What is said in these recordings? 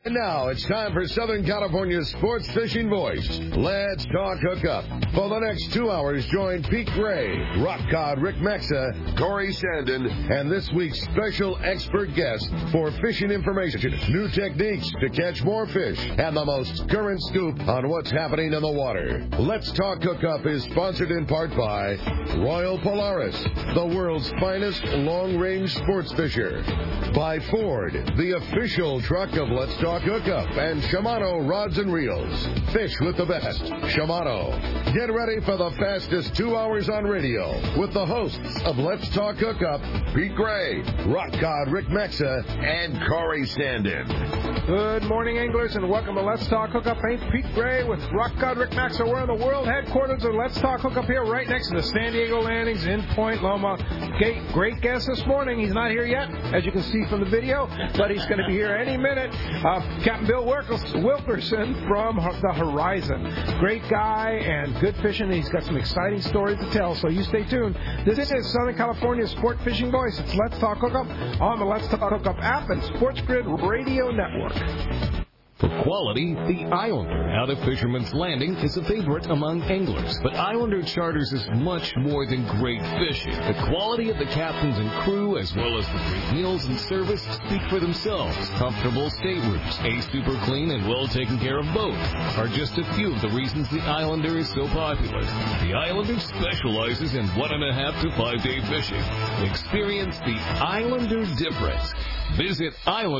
Now it's time for Southern California's sports fishing voice. Let's talk hookup. For the next 2 hours, join Pete Gray, Rock Cod Rick Mexa, Corey Sandin, and this week's special expert guest for fishing information, new techniques to catch more fish, and the most current scoop on what's happening in the water. Let's Talk Hookup is sponsored in part by Royal Polaris, the world's finest long-range sports fisher. By Ford, the official truck of Let's Talk Hookup, and Shimano Rods and Reels. Fish with the best. Shimano. Get ready for the fastest 2 hours on radio with the hosts of Let's Talk Hookup, Pete Gray, Rock Cod Rick Mexa, and Corey Sandin. Good morning, anglers, and welcome to Let's Talk Hookup. I'm Pete Gray with Rock Cod Rick Mexa. We're in the world headquarters of Let's Talk Hookup here right next to the San Diego Landings in Point Loma. Great guest this morning. He's not here yet, as you can see from the video, but he's going to be here any minute. Captain Bill Wilkerson from the Horizon. Great guy and good fishing. He's got some exciting stories to tell, so you stay tuned. This is Southern California's sport fishing voice. It's Let's Talk Hookup on the Let's Talk Hookup app and Sports Grid Radio Network. For quality, the Islander out of Fisherman's Landing is a favorite among anglers. But Islander Charters is much more than great fishing. The quality of the captains and crew, as well as the great meals and service, speak for themselves. Comfortable staterooms, a super clean and well taken care of boat are just a few of the reasons the Islander is so popular. The Islander specializes in 1.5 to 5 day fishing. Experience the Islander difference. Visit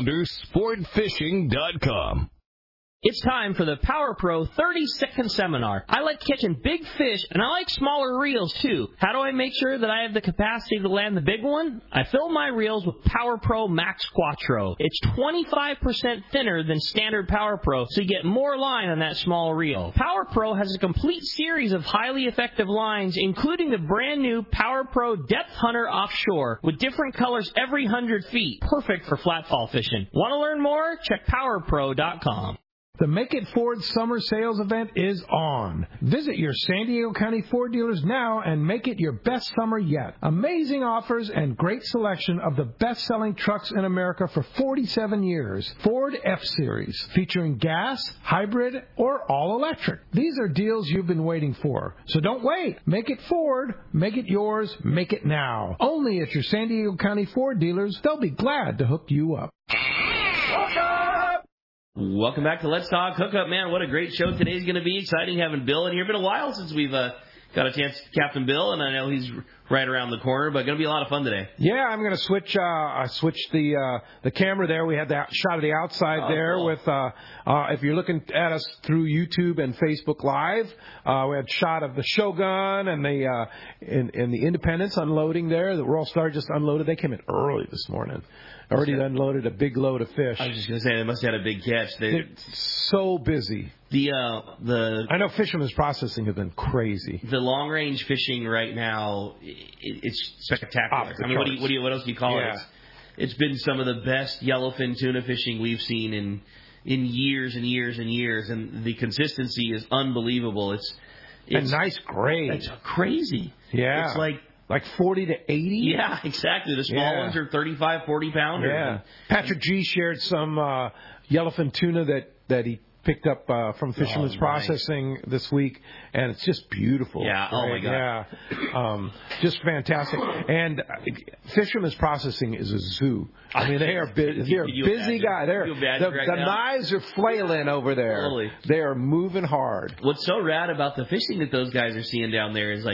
IslanderSportFishing.com. It's time for the Power Pro 30-second seminar. I like catching big fish, and I like smaller reels, too. How do I make sure that I have the capacity to land the big one? I fill my reels with Power Pro Max Quattro. It's 25% thinner than standard Power Pro, so you get more line on that small reel. Power Pro has a complete series of highly effective lines, including the brand new Power Pro Depth Hunter Offshore, with different colors every 100 feet. Perfect for flatfall fishing. Want to learn more? Check PowerPro.com. The Make It Ford summer sales event is on. Visit your San Diego County Ford dealers now and make it your best summer yet. Amazing offers and great selection of the best-selling trucks in America for 47 years. Ford F-Series, featuring gas, hybrid, or all-electric. These are deals you've been waiting for. So don't wait. Make it Ford. Make it yours. Make it now. Only at your San Diego County Ford dealers. They'll be glad to hook you up. Welcome back to Let's Talk Hookup, man. What a great show today's going to be. Exciting having Bill in here. Been a while since we've got a chance to Captain Bill, and I know he's right around the corner, but going to be a lot of fun today. Yeah, I'm going to switch. I switched the camera there. We had that shot of the outside there cool. With. If you're looking at us through YouTube and Facebook Live, we had a shot of the Shogun and the Independence unloading there. The Royal Star just unloaded. They came in early this morning. Already unloaded a big load of fish. I was just going to say, they must have had a big catch. They're so busy. I know Fisherman's Processing has been crazy. The long-range fishing right now, it's spectacular. I mean, what else do you call it? It's been some of the best yellowfin tuna fishing we've seen in years and years and years, and the consistency is unbelievable. It's a nice grade. It's crazy. Yeah. It's like 40 to 80? Yeah, exactly. The small ones are 35, 40 pounders. Yeah. Patrick G. shared some yellowfin tuna that he picked up from Fisherman's Processing this week, and it's just beautiful. Yeah, right? Oh my God. Yeah, just fantastic. And Fisherman's Processing is a zoo. I mean, they are busy guys. The knives are flailing over there. Totally. They are moving hard. What's so rad about the fishing that those guys are seeing down there is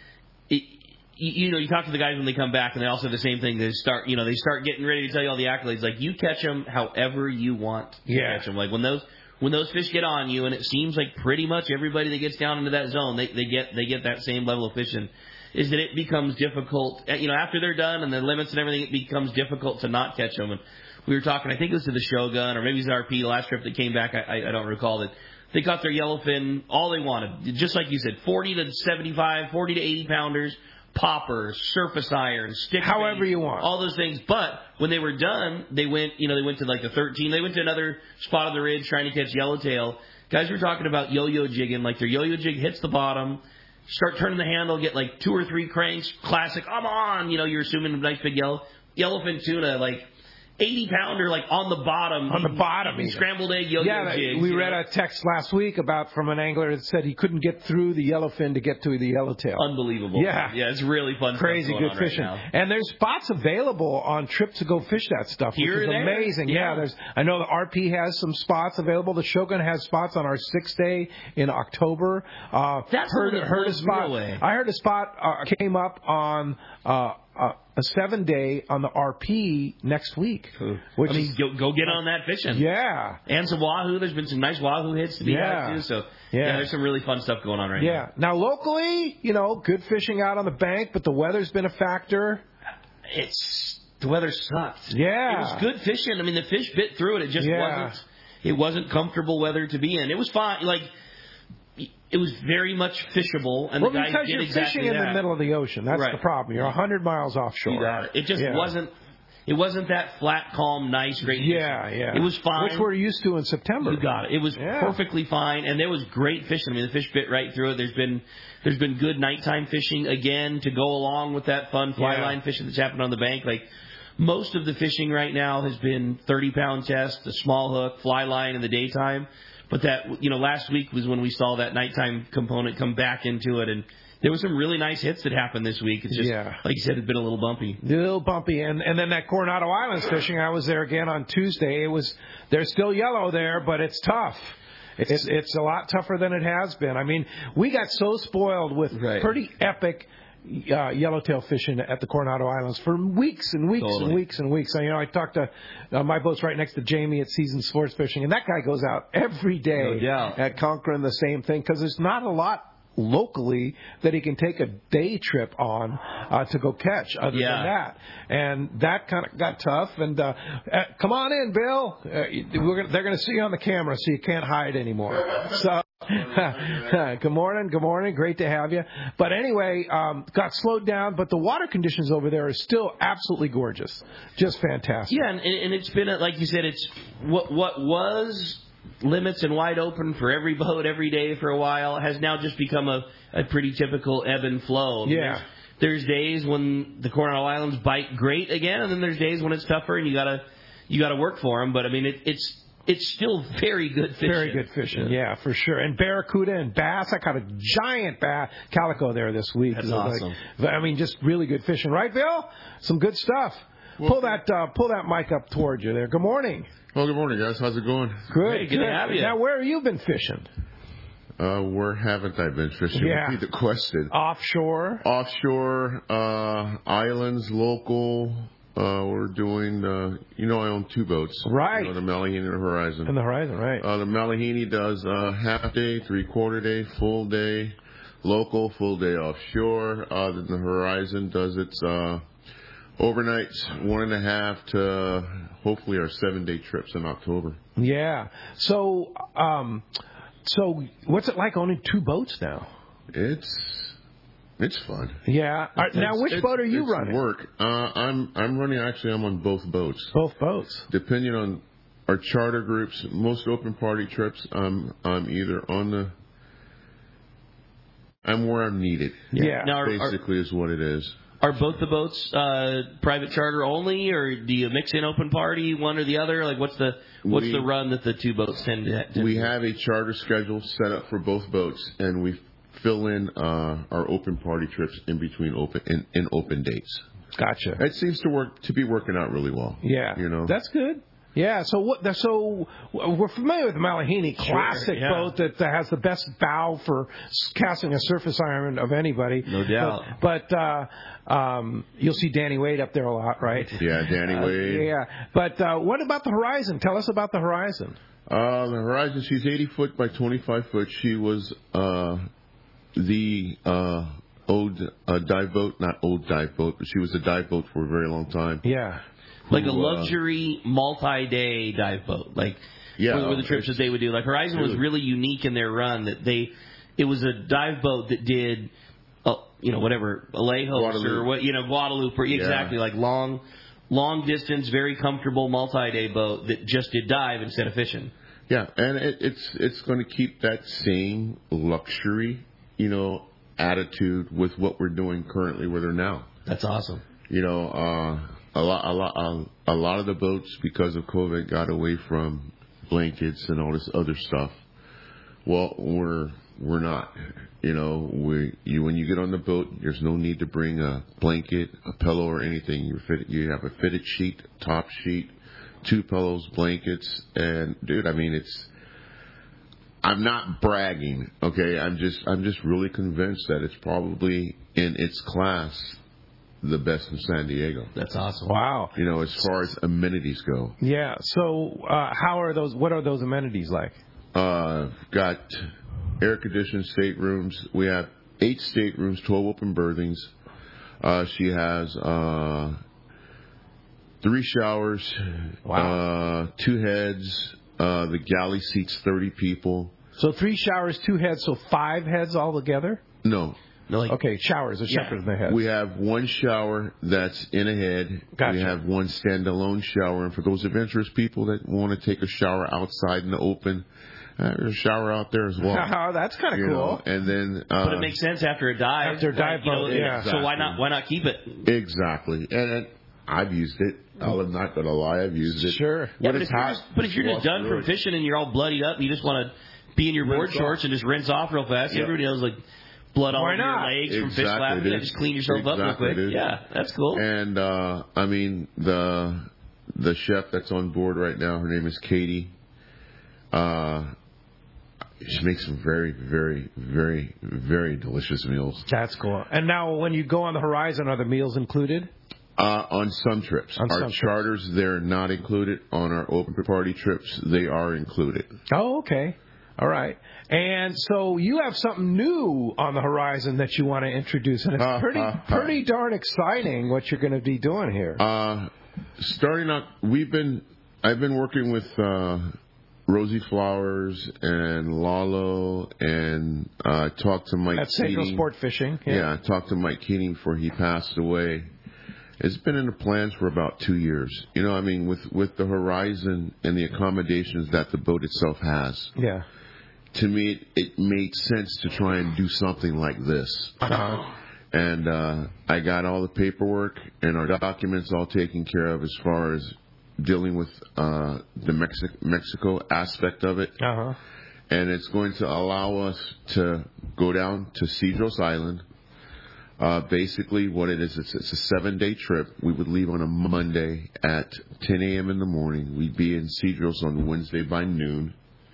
you talk to the guys when they come back, and they also have the same thing. They start getting ready to tell you all the accolades. Like, you catch them however you want to catch them. Like, when those fish get on you, and it seems like pretty much everybody that gets down into that zone, they get that same level of fishing, is that it becomes difficult. After they're done and the limits and everything, it becomes difficult to not catch them. And we were talking, I think it was to the Shogun, or maybe it was RP last trip that came back. I don't recall that. They caught their yellowfin all they wanted, just like you said, 40 to 75, 40 to 80 pounders. Poppers, surface irons, stick however bait, you want, all those things. But when they were done, they went to like the 13. They went to another spot on the ridge trying to catch yellowtail. Guys were talking about yo-yo jigging. Like, their yo-yo jig hits the bottom, start turning the handle, get like 2 or 3 cranks. Classic. I'm on. You're assuming a nice big yellowfin tuna. Like, 80-pounder like on the bottom. On the bottom, even. Scrambled egg yo-yo jigs. We read a text last week from an angler that said he couldn't get through the yellowfin to get to the yellowtail. Unbelievable. Yeah, it's really fun. Crazy stuff good fishing. Right, and there's spots available on Trip to go fish that stuff, which is amazing. Yeah, I know the RP has some spots available. The Shogun has spots on our 6th day in October. That's heard a spot. I heard a spot came up on a 7-day on the RP next week. Which go get on that fishing. Yeah. And some wahoo. There's been some nice wahoo hits to be had too. So there's some really fun stuff going on right now. Yeah. Now locally, good fishing out on the bank, but the weather's been a factor. The weather sucked. Yeah. It was good fishing. I mean, the fish bit through it. It just wasn't comfortable weather to be in. It was fine. It was very much fishable, and the guys because did you're exactly fishing in the middle of the ocean. That's the problem. You're 100 miles offshore. You got it. It just wasn't. It wasn't that flat, calm, nice, great fishing. Yeah. It was fine. Which we're used to in September. You got it. It was perfectly fine, and there was great fishing. I mean, the fish bit right through it. There's been good nighttime fishing again to go along with that fun fly line fishing that's happened on the bank. Most of the fishing right now has been 30-pound test, a small hook, fly line in the daytime. But that, last week was when we saw that nighttime component come back into it, and there were some really nice hits that happened this week. It's just, like you said, it's been a little bumpy. And then that Coronado Islands fishing, I was there again on Tuesday. They're still yellow there, but it's tough. It's a lot tougher than it has been. I mean, we got so spoiled with pretty epic yellowtail fishing at the Coronado Islands for weeks and weeks and weeks and weeks. I talked to my boat's right next to Jamie at Season Sports Fishing, and that guy goes out every day at Conquering the same thing because there's not a lot locally that he can take a day trip on to go catch other than that. And that kind of got tough. And come on in, Bill. They're going to see you on the camera, so you can't hide anymore. So good morning. Great to have you. But anyway, got slowed down, but the water conditions over there are still absolutely gorgeous. Just fantastic. Yeah, and it's been, like you said, it's what was limits and wide open for every boat every day for a while has now just become a pretty typical ebb and flow. Yeah. There's days when the Coronado Islands bite great again, and then there's days when it's tougher and you gotta work for them. But I mean, it's still very good fishing. Very good fishing, yeah, for sure. And barracuda and bass. I caught a giant calico there this week. That's awesome. Just really good fishing, right, Bill? Some good stuff. Pull that mic up towards you there. Good morning. Well, good morning, guys. How's it going? Good. Good to have you. Now, where have you been fishing? Where haven't I been fishing? Yeah. Repeat the question. Offshore, islands, local. We're doing, I own 2 boats. Right. The Malihini and the Horizon. And the Horizon, right. The Malihini does half day, 3/4 day, full day, local, full day offshore. Then the Horizon does its overnights, 1.5 to hopefully our 7-day trips in October. Yeah. So what's it like owning 2 boats now? It's fun. Yeah. Now, which boat are you running? Work. I'm on both boats. Both boats. Depending on our charter groups, most open party trips, I'm either I'm where I'm needed. Yeah. Now, basically is what it is. Are both the boats private charter only, or do you mix in open party, one or the other? Like, what's the run that the 2 boats tend to? We have a charter schedule set up for both boats, and we fill in our open party trips in between open dates. Gotcha. It seems to be working out really well. Yeah. That's good. Yeah, so we're familiar with the Malihini, classic boat that has the best bow for casting a surface iron of anybody. No doubt. But you'll see Danny Wade up there a lot, right? Yeah, Danny Wade. Yeah, but what about the Horizon? Tell us about the Horizon. The Horizon, she's 80 foot by 25 foot. She was the old dive boat, not old dive boat, but she was a dive boat for a very long time. Yeah. Like a luxury multi-day dive boat, were the trips that they would do. Like Horizon was really unique in their run that it was a dive boat that did, whatever, Alejos or what, Guadalupe, exactly, like long distance, very comfortable multi-day boat that just did dive instead of fishing. Yeah, and it's going to keep that same luxury, attitude with what we're doing currently with her now. That's awesome. a lot of the boats, because of COVID, got away from blankets and all this other stuff. Well, we're not. When you get on the boat, there's no need to bring a blanket, a pillow, or anything. You have a fitted sheet, top sheet, 2 pillows, blankets, and dude, I mean, I'm not bragging, okay? I'm just really convinced that it's probably in its class the best in San Diego. That's awesome. Wow. As far as amenities go. Yeah. So, what are those amenities like? Got air-conditioned staterooms. We have 8 staterooms, 12 open berthings. She has 3 showers, Wow. 2 heads. The galley seats 30 people. So 3 showers, 2 heads, so 5 heads altogether? No. Okay, showers are separate than the heads. We have 1 shower that's in a head. Gotcha. We have 1 standalone shower. And for those adventurous people that want to take a shower outside in the open, there's a shower out there as well. Oh, that's kind of cool. And then, but it makes sense after a dive. After a dive, yeah. So why not keep it? Exactly. And I've used it. I'm not going to lie. I've used it. Sure. Yeah, but if you're just done from fishing and you're all bloodied up and you just want to be in your board shorts and just rinse off real fast, everybody knows, like, blood all over your legs from fish flapping. Just clean yourself up real quick. Yeah, that's cool. And, I mean, the chef that's on board right now, her name is Katie. She makes some very, very, very, very delicious meals. That's cool. And now when you go on the Horizon, are the meals included? On some trips. Our charters, they're not included. On our open party trips, they are included. Oh, okay. All right. And so you have something new on the horizon that you want to introduce, and it's pretty darn exciting what you're going to be doing here. Starting out, I've been working with Rosie Flowers and Lalo, and talked to Mike That's Central Sport Fishing. Yeah, I talked to Mike Keating before he passed away. It's been in the plans for about 2 years. I mean, with the Horizon and the accommodations that the boat itself has. Yeah. To me, it made sense to try and do something like this. And I got all the paperwork and our documents all taken care of as far as dealing with the Mexico aspect of it. And it's going to allow us to go down to Cedros Island. Basically, what it is, it's a 7-day trip. We would leave on a Monday at 10 a.m. in the morning. We'd be in Cedros on Wednesday by noon.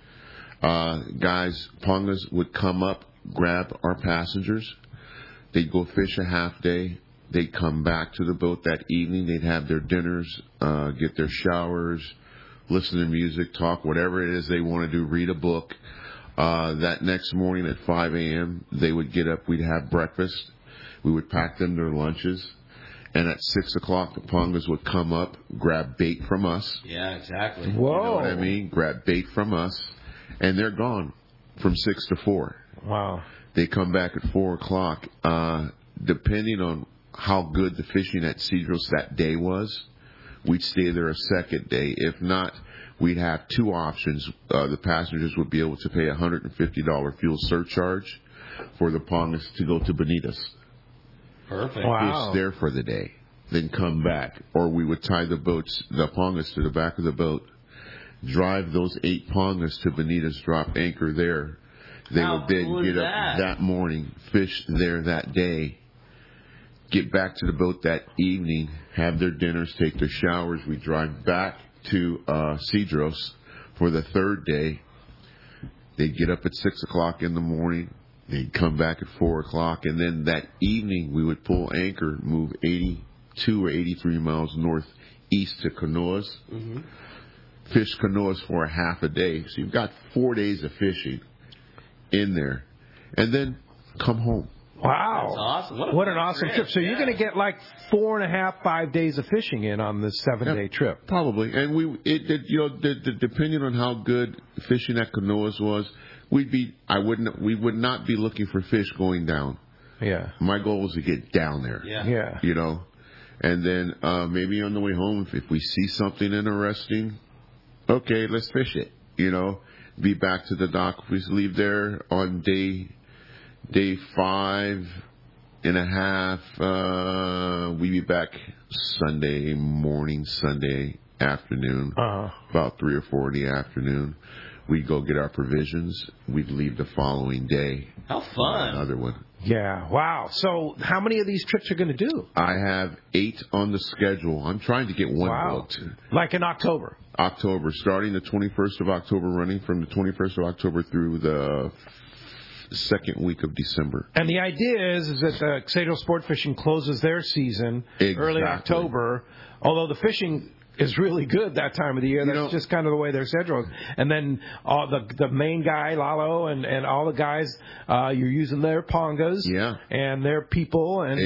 Guys, Pongas would come up, grab our passengers. They'd go fish a half day. They'd come back to the boat that evening. They'd have their dinners, get their showers, listen to music, talk, whatever it is they want to do, read a book. That next morning at 5 a.m., they would get up. We'd have breakfast. We would pack them their lunches. And at 6 o'clock, the Pongas would come up, grab bait from us. Yeah, exactly. Whoa. You know what I mean? Grab bait from us. And they're gone from 6 to 4. Wow. They come back at 4 o'clock. Depending on how good the fishing at Cedros that day was, we'd stay there a second day. If not, we'd have 2 options. The passengers would be able to pay a $150 fuel surcharge for the Pongas to go to Bonitas. Perfect. Wow. Fish there for the day, then come back. Or we would tie the Pongas to the back of the boat, drive those 8 Pongas to Bonitas, drop anchor there. They would then get up that morning, fish there that day, get back to the boat that evening, have their dinners, take their showers. We drive back to Cedros for the 3rd day. They'd get up at 6 o'clock in the morning. They'd come back at 4 o'clock. And then that evening, we would pull anchor, move 82 or 83 miles northeast to Canoas. Mm-hmm. Fish Canoas for a half a day. So you've got 4 days of fishing in there. And then come home. Wow. That's awesome. What an awesome trip. So you're going to get like 4.5, 5 days of fishing in on this 7-day trip. Probably. And depending on how good fishing at Canoas was, we would not be looking for fish going down. Yeah. My goal was to get down there. Yeah. And then maybe on the way home, if we see something interesting, okay, let's fish it. Be back to the dock. We leave there on day 5 and a half. We be back Sunday morning, Sunday afternoon, about 3 or 4 in the afternoon. We'd go get our provisions. We'd leave the following day. How fun! Another one. Yeah. Wow. So how many of these trips are going to do? I have 8 on the schedule. I'm trying to get one booked. Like in October. October, starting the 21st of October, running from the 21st of October through the second week of December. And the idea is that the Cedro Sport Fishing closes their season early October, although the fishing is really good that time of the year. That's just kind of the way their schedule is. And then the main guy, Lalo, and all the guys, you're using their pongas and their people and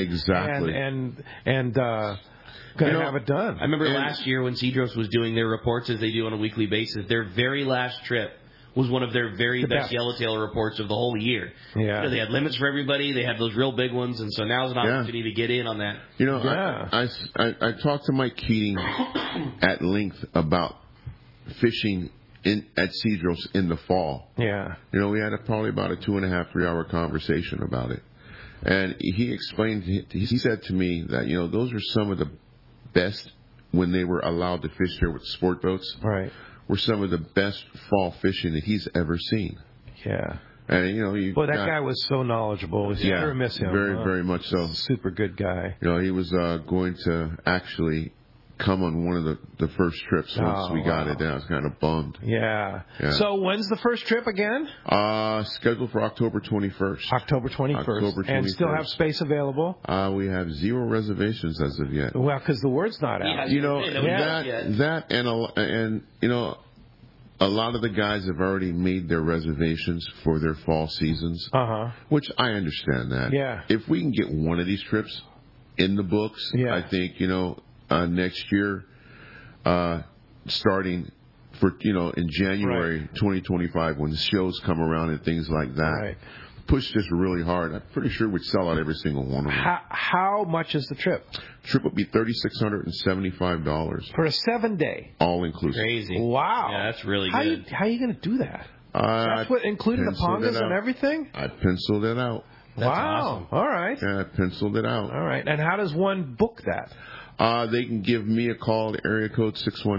going to have it done. I remember last year when Cedros was doing their reports as they do on a weekly basis, their very last trip was one of their very best yellowtail reports of the whole year. Yeah. They had limits for everybody. They had those real big ones, and so now's an opportunity to get in on that. I talked to Mike Keating at length about fishing at Cedros in the fall. Yeah. We had probably about a 2.5, 3 hour conversation about it. And he explained, he said to me that, those are some of the best, when they were allowed to fish there with sport boats. Right. Were some of the best fall fishing that he's ever seen. Yeah. And, that guy was so knowledgeable. You never miss him. Very, very much so. Super good guy. He was going to actually come on one of the first trips once we got it. I was kind of bummed. Yeah. So when's the first trip again? Scheduled for October 21st. October 21st. And still have space available? We have 0 reservations as of yet. Well, because the word's not out. That and a lot of the guys have already made their reservations for their fall seasons, which I understand that. Yeah. If we can get one of these trips in the books, I think, next year, starting for, in January 2025, when the shows come around and things like that, push this really hard. I'm pretty sure we'd sell out every single one of them. How much is the trip? Trip would be $3,675 for a 7-day, all inclusive. Crazy! Wow, yeah, that's really good. How are you going to do that? That's what including the pongas and everything. I penciled it out. That's awesome. All right. Yeah, I penciled it out. All right. And how does one book that? They can give me a call at area code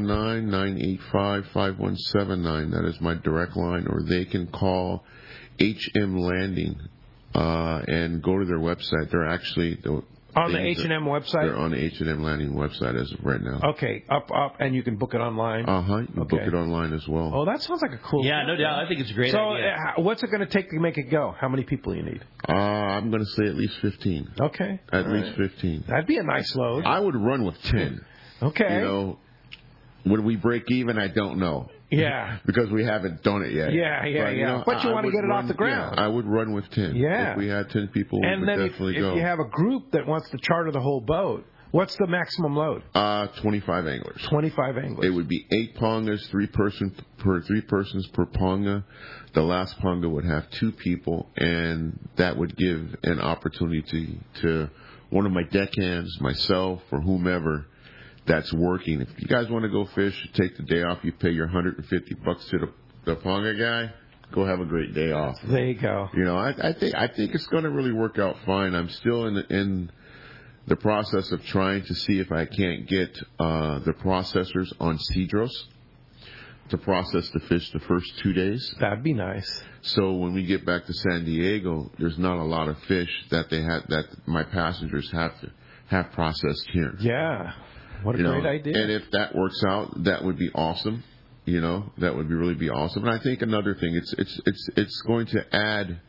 619-985-5179. That is my direct line. Or they can call HM Landing and go to their website. They're actually on the H&M website? They're on the H&M Landing website as of right now. Okay, up, and you can book it online? You can book it online as well. Oh, that sounds like a cool no doubt. I think it's a great idea. So what's it going to take to make it go? How many people you need? I'm going to say at least 15. Okay. At least 15. That'd be a nice load. I would run with 10. Okay. Would we break even? I don't know. Yeah. Because we haven't done it yet. But you want to get it off the ground. Yeah, I would run with 10. Yeah. If we had 10 people, we would definitely go. And then if you have a group that wants to charter the whole boat, what's the maximum load? 25 anglers. 25 anglers. It would be 8 pongas, 3 persons per ponga. The last ponga would have 2 people, and that would give an opportunity to one of my deckhands, myself, or whomever that's working. If you guys want to go fish, take the day off, you pay your $150 to the ponga guy, go have a great day off. There you go. I think it's going to really work out fine. I'm still in the process of trying to see if I can't get the processors on Cedros to process the fish the first 2 days. That'd be nice. So when we get back to San Diego, there's not a lot of fish that my passengers have to have processed here. Yeah. What a great idea. And if that works out, that would be awesome. That would really be awesome. And I think another thing, it's going to add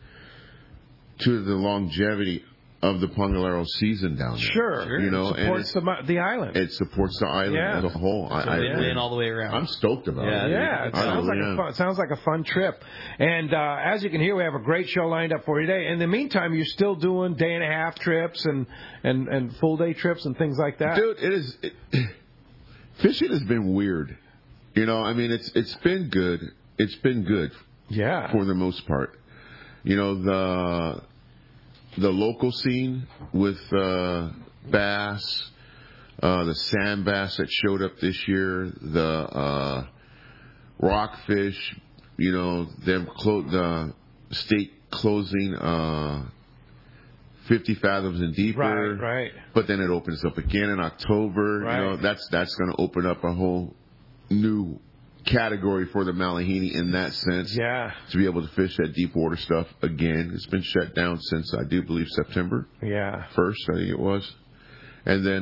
to the longevity of the Pangalero season down there. Sure. It supports the island. It supports the island as a whole. I win all the way around. I'm stoked about it. Yeah, it sounds like a fun trip. And as you can hear, we have a great show lined up for you today. In the meantime, you're still doing day-and-a-half trips and full-day trips and things like that. Dude, fishing has been weird. It's been good. It's been good. Yeah. For the most part. The local scene with bass, the sand bass that showed up this year, the rockfish, the state closing 50 fathoms and deeper. Right. But then it opens up again in October. Right. You know, that's going to open up a whole new category for the Malahini in that sense. Yeah. To be able to fish that deep water stuff again. It's been shut down since, I do believe, September 1st, I think it was. And then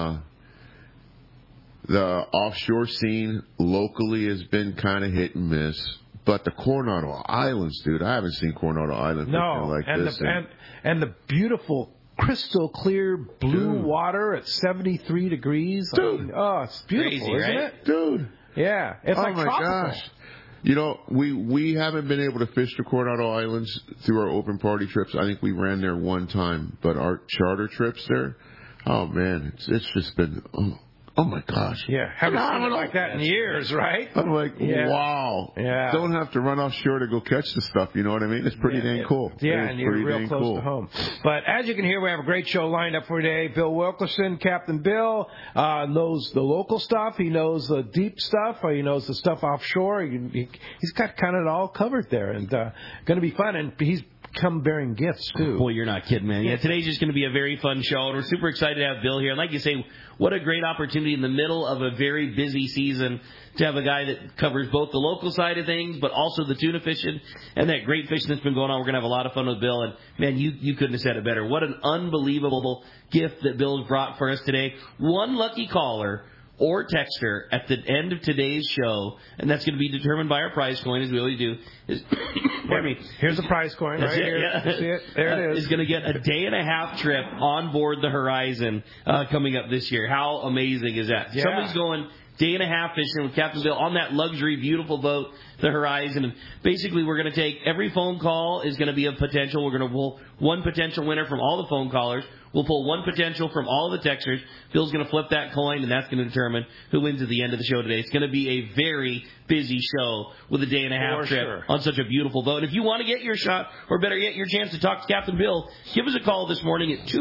the offshore scene locally has been kind of hit and miss. But the Coronado Islands, dude, I haven't seen Coronado Islands like this. And the beautiful crystal clear blue water at 73 degrees. Dude. I mean, it's beautiful, Crazy, isn't right? it? Dude. Yeah. It's like tropical. Gosh. You know, we haven't been able to fish the Coronado Islands through our open party trips. I think we ran there one time. But our charter trips there, oh, man, it's just been... Oh, my gosh. Yeah, haven't seen it like that in years, right? I'm like, wow. Yeah. Don't have to run offshore to go catch the stuff, you know what I mean? It's pretty dang cool. Yeah, and you're real close to home. But as you can hear, we have a great show lined up for today. Bill Wilkerson, Captain Bill, knows the local stuff. He knows the deep stuff. He knows the stuff offshore. He's got kind of it all covered there. And going to be fun. And he's come bearing gifts, too. Boy, you're not kidding, man. Yeah, today's just going to be a very fun show, and we're super excited to have Bill here. And like you say, what a great opportunity in the middle of a very busy season to have a guy that covers both the local side of things, but also the tuna fishing and that great fishing that's been going on. We're going to have a lot of fun with Bill, and, man, you couldn't have said it better. What an unbelievable gift that Bill's brought for us today. One lucky caller or texter at the end of today's show, and that's going to be determined by our prize coin, as we always do. Pardon me. Here's the prize coin right here. Yeah. See it? There it is. Is going to get a day-and-a-half trip on board the Horizon coming up this year. How amazing is that? Yeah. Somebody's going day-and-a-half fishing with Captain Bill on that luxury, beautiful boat, the Horizon. And basically, we're going to take every phone call is going to be a potential. We're going to pull one potential winner from all the phone callers. We'll pull one potential from all the texters. Bill's going to flip that coin, and that's going to determine who wins at the end of the show today. It's going to be a very busy show with a day-and-a-half trip on such a beautiful boat. If you want to get your shot, or better yet, your chance to talk to Captain Bill, give us a call this morning at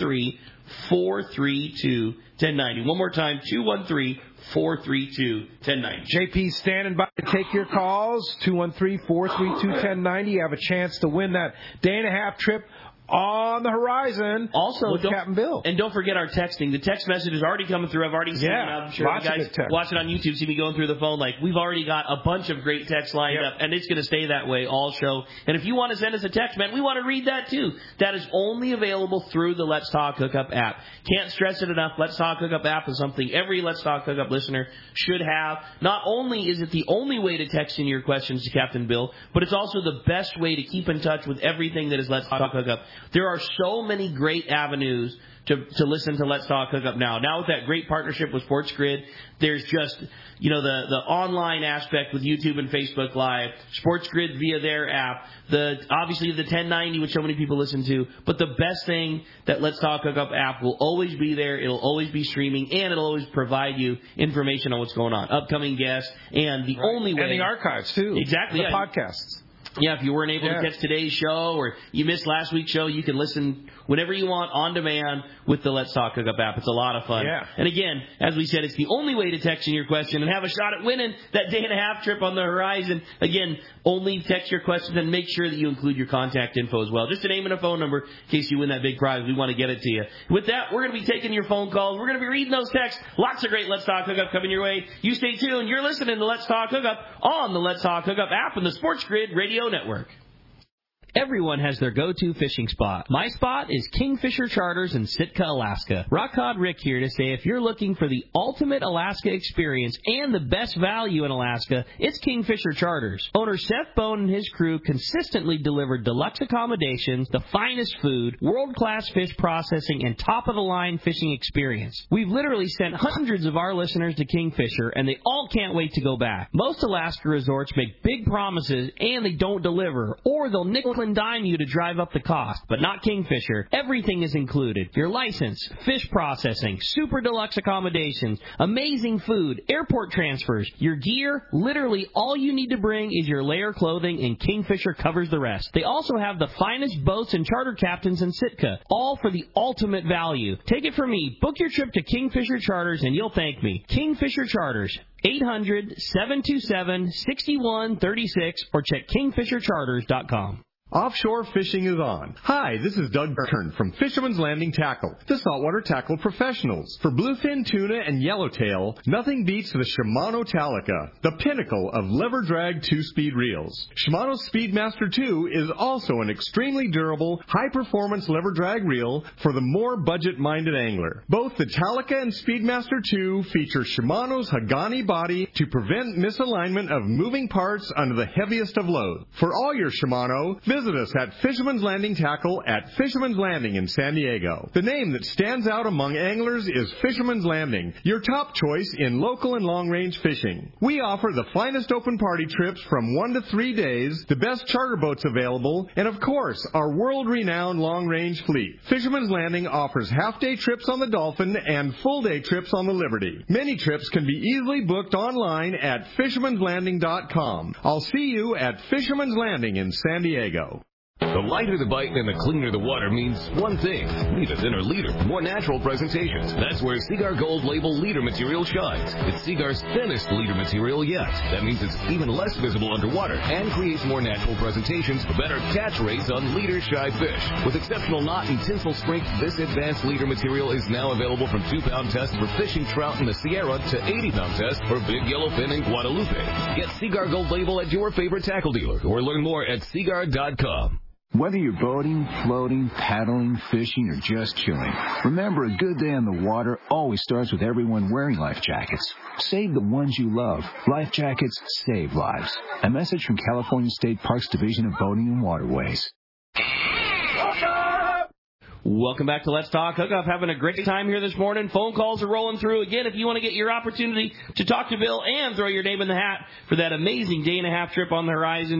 213-432-1090. One more time, 213-432-1090. JP standing by to take your calls, 213-432-1090. You have a chance to win that day-and-a-half trip on the Horizon, also with Captain Bill. And don't forget our texting. The text message is already coming through. I've already seen it. I'm sure you guys watch it on YouTube, see me going through the phone. Like, we've already got a bunch of great texts lined up, and it's going to stay that way all show. And if you want to send us a text, man, we want to read that too. That is only available through the Let's Talk Hookup app. Can't stress it enough. Let's Talk Hookup app is something every Let's Talk Hookup listener should have. Not only is it the only way to text in your questions to Captain Bill, but it's also the best way to keep in touch with everything that is Let's Talk Hookup. There are so many great avenues to listen to Let's Talk Hookup now. Now with that great partnership with Sports Grid, there's just, the online aspect with YouTube and Facebook Live, Sports Grid via their app, obviously the 1090, which so many people listen to, but the best thing that Let's Talk Hookup app will always be there. It'll always be streaming, and it'll always provide you information on what's going on, upcoming guests, and the only way. And the archives, too. Exactly. The podcasts. Yeah, if you weren't able to catch today's show or you missed last week's show, you can listen whenever you want on demand with the Let's Talk Hookup app. It's a lot of fun. Yeah. And again, as we said, it's the only way to text in your question and have a shot at winning that day-and-a-half trip on the Horizon. Again, only text your questions and make sure that you include your contact info as well. Just a name and a phone number in case you win that big prize. We want to get it to you. With that, we're going to be taking your phone calls. We're going to be reading those texts. Lots of great Let's Talk Hookup coming your way. You stay tuned. You're listening to Let's Talk Hookup on the Let's Talk Hookup app and the Sports Grid Radio Network. Everyone has their go-to fishing spot. My spot is Kingfisher Charters in Sitka, Alaska. Rock Cod Rick here to say if you're looking for the ultimate Alaska experience and the best value in Alaska, it's Kingfisher Charters. Owner Seth Bone and his crew consistently deliver deluxe accommodations, the finest food, world-class fish processing, and top-of-the-line fishing experience. We've literally sent hundreds of our listeners to Kingfisher, and they all can't wait to go back. Most Alaska resorts make big promises, and they don't deliver, or they'll nickel and dime you to drive up the cost, but not Kingfisher. Everything is included. Your license, fish processing, super deluxe accommodations, amazing food, airport transfers, your gear. Literally all you need to bring is your layer clothing, and Kingfisher covers the rest. They also have the finest boats and charter captains in Sitka, all for the ultimate value. Take it from me. Book your trip to Kingfisher Charters and you'll thank me. Kingfisher Charters, 800-727-6136, or check kingfishercharters.com. Offshore fishing is on. Hi, this is Doug Kern from Fisherman's Landing Tackle, the saltwater tackle professionals. For bluefin tuna and yellowtail, nothing beats the Shimano Talica, the pinnacle of lever-drag 2-speed reels. Shimano's Speedmaster 2 is also an extremely durable, high-performance lever-drag reel for the more budget-minded angler. Both the Talica and Speedmaster 2 feature Shimano's Hagani body to prevent misalignment of moving parts under the heaviest of loads. For all your Shimano, visit us at Fisherman's Landing Tackle at Fisherman's Landing in San Diego. The name that stands out among anglers is Fisherman's Landing, your top choice in local and long-range fishing. We offer the finest open party trips from 1 to 3 days, the best charter boats available, and of course, our world-renowned long-range fleet. Fisherman's Landing offers half-day trips on the Dolphin and full-day trips on the Liberty. Many trips can be easily booked online at fishermanslanding.com. I'll see you at Fisherman's Landing in San Diego. The lighter the bite and the cleaner the water means one thing. Need a thinner leader, more natural presentations. That's where Seaguar Gold Label leader material shines. It's Seaguar's thinnest leader material yet. That means it's even less visible underwater and creates more natural presentations for better catch rates on leader-shy fish. With exceptional knot and tinsel strength, this advanced leader material is now available from 2-pound test for fishing trout in the Sierra to 80-pound test for big yellowfin in Guadalupe. Get Seaguar Gold Label at your favorite tackle dealer or learn more at Seaguar.com. Whether you're boating, floating, paddling, fishing, or just chilling, remember a good day on the water always starts with everyone wearing life jackets. Save the ones you love. Life jackets save lives. A message from California State Parks Division of Boating and Waterways. Welcome back to Let's Talk Hookup. Having a great time here this morning. Phone calls are rolling through. Again, if you want to get your opportunity to talk to Bill and throw your name in the hat for that amazing day-and-a-half trip on the horizon,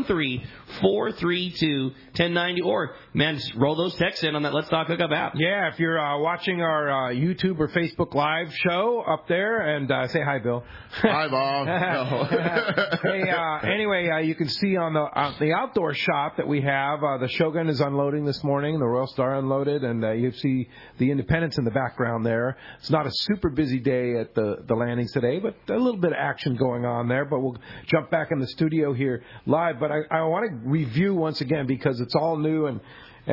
213-432-1090. Or, man, just roll those texts in on that Let's Talk Hookup app. Yeah, if you're watching our YouTube or Facebook Live show up there, and say hi, Bill. Hi, Bob. Hey, anyway, you can see on the outdoor shop that we have, the Shogun is unloading this morning, the Royal Star unloaded, and you see the Independence in the background there. It's not a super busy day at the landings today, but a little bit of action going on there. But we'll jump back in the studio here live. But I want to review once again because it's all new and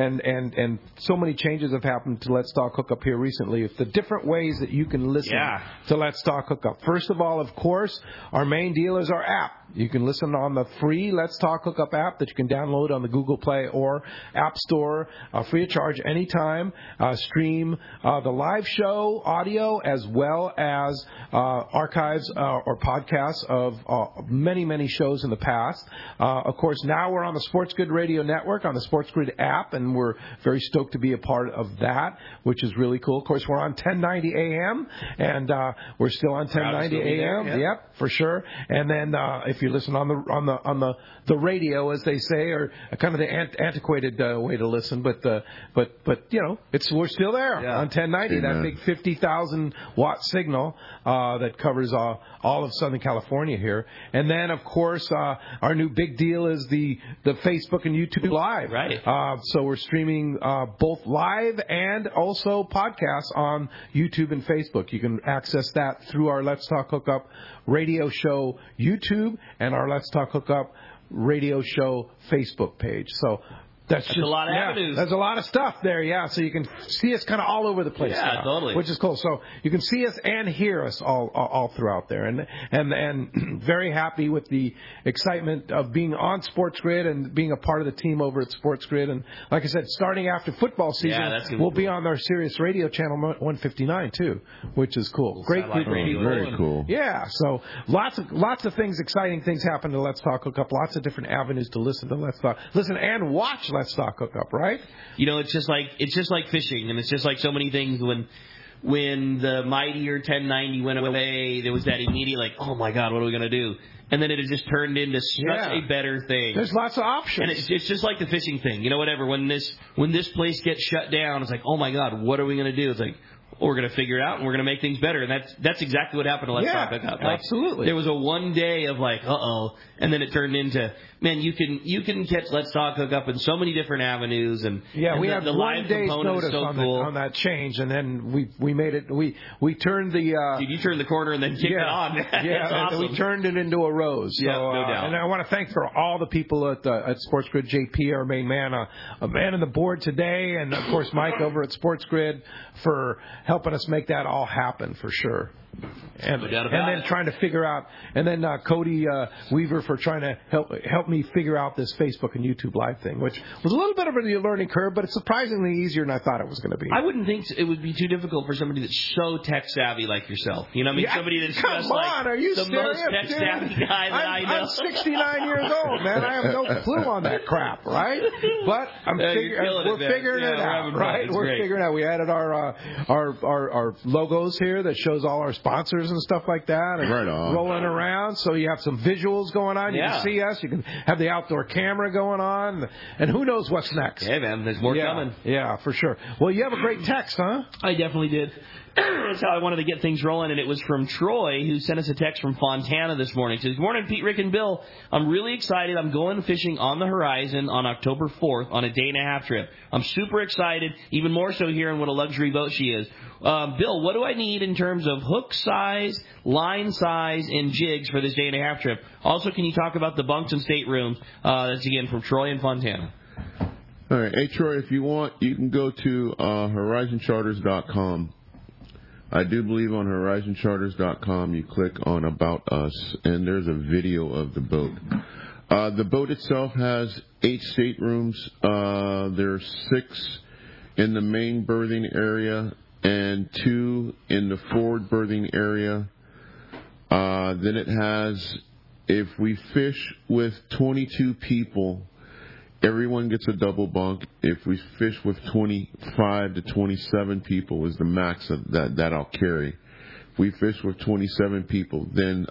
so many changes have happened to Let's Talk Hookup here recently. If the different ways that you can listen to Let's Talk Hookup. First of all, of course, our main deal is our app. You can listen on the free Let's Talk Hookup app that you can download on the Google Play or App Store, free of charge anytime. Stream the live show audio as well as archives or podcasts of many, many shows in the past. Of course, now we're on the Sports Grid Radio Network, on the Sports Grid app, and we're very stoked to be a part of that, which is really cool. Of course, we're on 1090 AM, and we're still on 1090 AM. Yep, for sure. And then if you listen on the radio, as they say, or kind of the antiquated way to listen, but you know, we're still there on 1090. That big 50,000 watt signal that covers all of Southern California here. And then, of course, our new big deal is the Facebook and YouTube Live. Right. So we're streaming both live and also podcasts on YouTube and Facebook. You can access that through our Let's Talk Hookup radio show YouTube and our Let's Talk Hookup radio show Facebook page. So that's just a lot of avenues. There's a lot of stuff there, so you can see us kind of all over the place. Yeah, now, totally. Which is cool. So you can see us and hear us all throughout there, and very happy with the excitement of being on Sports Grid and being a part of the team over at Sports Grid. And like I said, starting after football season, we'll be on our Sirius Radio channel 159 too, which is cool. Great group of people. Very cool. Yeah, so lots of things, exciting things happen to Let's Talk Hookup. Lots of different avenues to listen to listen and watch Let's Talk Hookup, right? You know, it's just like fishing, and it's just like so many things. When the mightier 1090 went away, there was that immediate like, oh my God, what are we gonna do? And then it has just turned into such a better thing. There's lots of options. And it's just like the fishing thing. You know, whatever. When this place gets shut down, it's like, oh my God, what are we gonna do? It's like, we're going to figure it out and we're going to make things better. And that's exactly what happened to Let's Talk Hookup. Like, absolutely. There was a one day of like, and then it turned into, man, you can catch Let's Talk Hookup in so many different avenues. And we the, have the 1 live day's component notice is so on, cool. on that change, and then we made it. We turned the. Dude, you turned the corner and then kicked it on. Yeah, awesome. we turned it into a rose. So, no doubt. And I want to thank for all the people at Sports Grid, JP, our main man, a man on the board today, and of course Mike over at Sports Grid for helping us make that all happen for sure. And then trying to figure out, and then Cody Weaver for trying to help me figure out this Facebook and YouTube Live thing, which was a little bit of a learning curve, but it's surprisingly easier than I thought it was going to be. I wouldn't think it would be too difficult for somebody that's so tech savvy like yourself. You know, I mean, somebody that's just like the most tech savvy guy that I know. I'm 69 years old, man. I have no clue on that crap, right? But we're figuring it out, right? We're figuring it out. We added our logos here that shows all our sponsors and stuff like that, and rolling around, so you have some visuals going on. You can see us. You can have the outdoor camera going on, and who knows what's next. Yeah, man, there's more coming. Yeah, for sure. Well, you have a great text, huh? I definitely did. That's how I wanted to get things rolling, and it was from Troy, who sent us a text from Fontana this morning. He says, "Good morning, Pete, Rick, and Bill. I'm really excited. I'm going fishing on the Horizon on October 4th on a day-and-a-half trip. I'm super excited, even more so hearing what a luxury boat she is. Bill, what do I need in terms of hook size, line size, and jigs for this day-and-a-half trip? Also, can you talk about the bunks and staterooms?" That's, again, from Troy and Fontana. All right. Hey, Troy, if you want, you can go to horizoncharters.com. I do believe on horizoncharters.com you click on About Us, and there's a video of the boat. The boat itself has 8 staterooms. There's 6 in the main berthing area and 2 in the forward berthing area. Then it has, if we fish with 22 people, everyone gets a double bunk. If we fish with 25 to 27 people is the max that I'll carry. If we fish with 27 people, then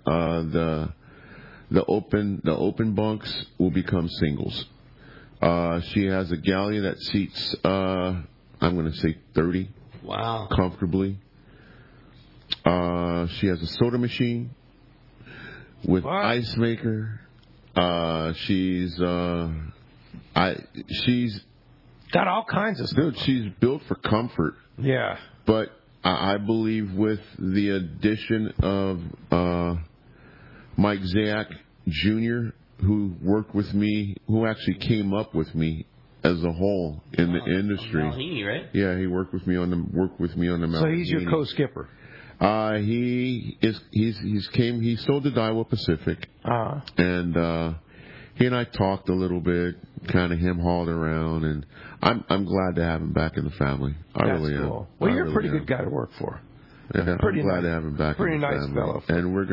the open bunks will become singles. She has a galley that seats I'm going to say 30. Wow. Comfortably. She has a soda machine with ice maker. She's got all kinds of stuff. Dude, she's built for comfort. Yeah. But I believe with the addition of Mike Zayak Jr., who worked with me, who actually came up with me as a whole in the industry. Malhini, right? Yeah, he worked with me on the Malhini. So he's your co-skipper. He sold to Daiwa Pacific. And he and I talked a little bit, kind of him hauled around, and I'm glad to have him back in the family. I really am. Cool. Well, you're a pretty good guy to work for. Yeah, I'm glad to have him back in the family. Pretty nice fellow. And we're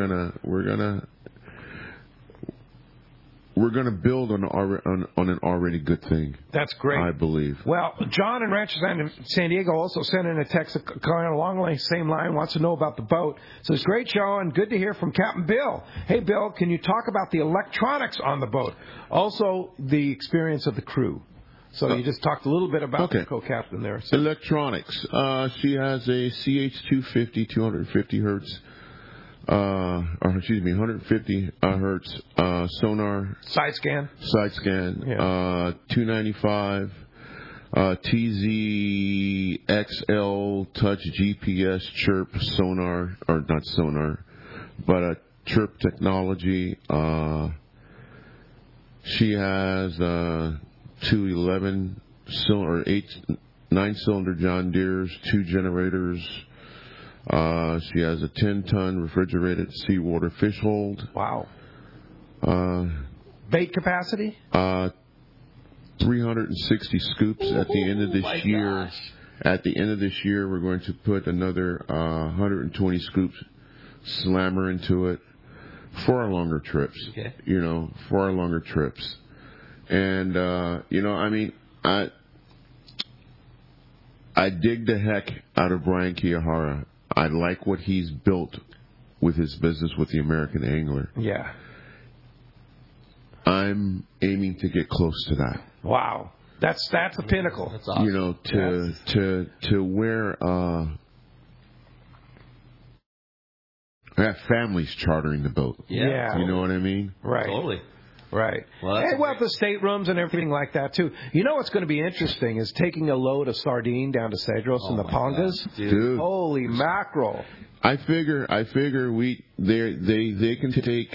gonna build on an already good thing. That's great. I believe. Well, John in Rancho San Diego also sent in a text going along the same line, wants to know about the boat. So it's a great show and good to hear from Captain Bill. Hey, Bill, can you talk about the electronics on the boat? Also, the experience of the crew. So you just talked a little bit about the co-captain there. So. Electronics. She has a CH250, 250 hertz. 150 hertz sonar. Side scan. Yeah. 295 TZXL touch GPS chirp sonar, or not sonar, but a chirp technology. She has 211 cylinder, 9-cylinder John Deere's, 2 generators. She has a 10-ton refrigerated seawater fish hold. Wow. Bait capacity? 360 scoops at the end of this year. Gosh. At the end of this year, we're going to put another 120 scoops slammer into it for our longer trips. Okay. For our longer trips. And, I dig the heck out of Brian Kiyahara. I like what he's built with his business with the American Angler. Yeah. I'm aiming to get close to that. Wow. That's the pinnacle. That's awesome. To where I have families chartering the boat. Yeah. You know what I mean? Right. Totally. Right. Well, the staterooms and everything like that, too. You know what's going to be interesting is taking a load of sardine down to Cedros and the Pongas. Dude. Holy mackerel. I figure they can take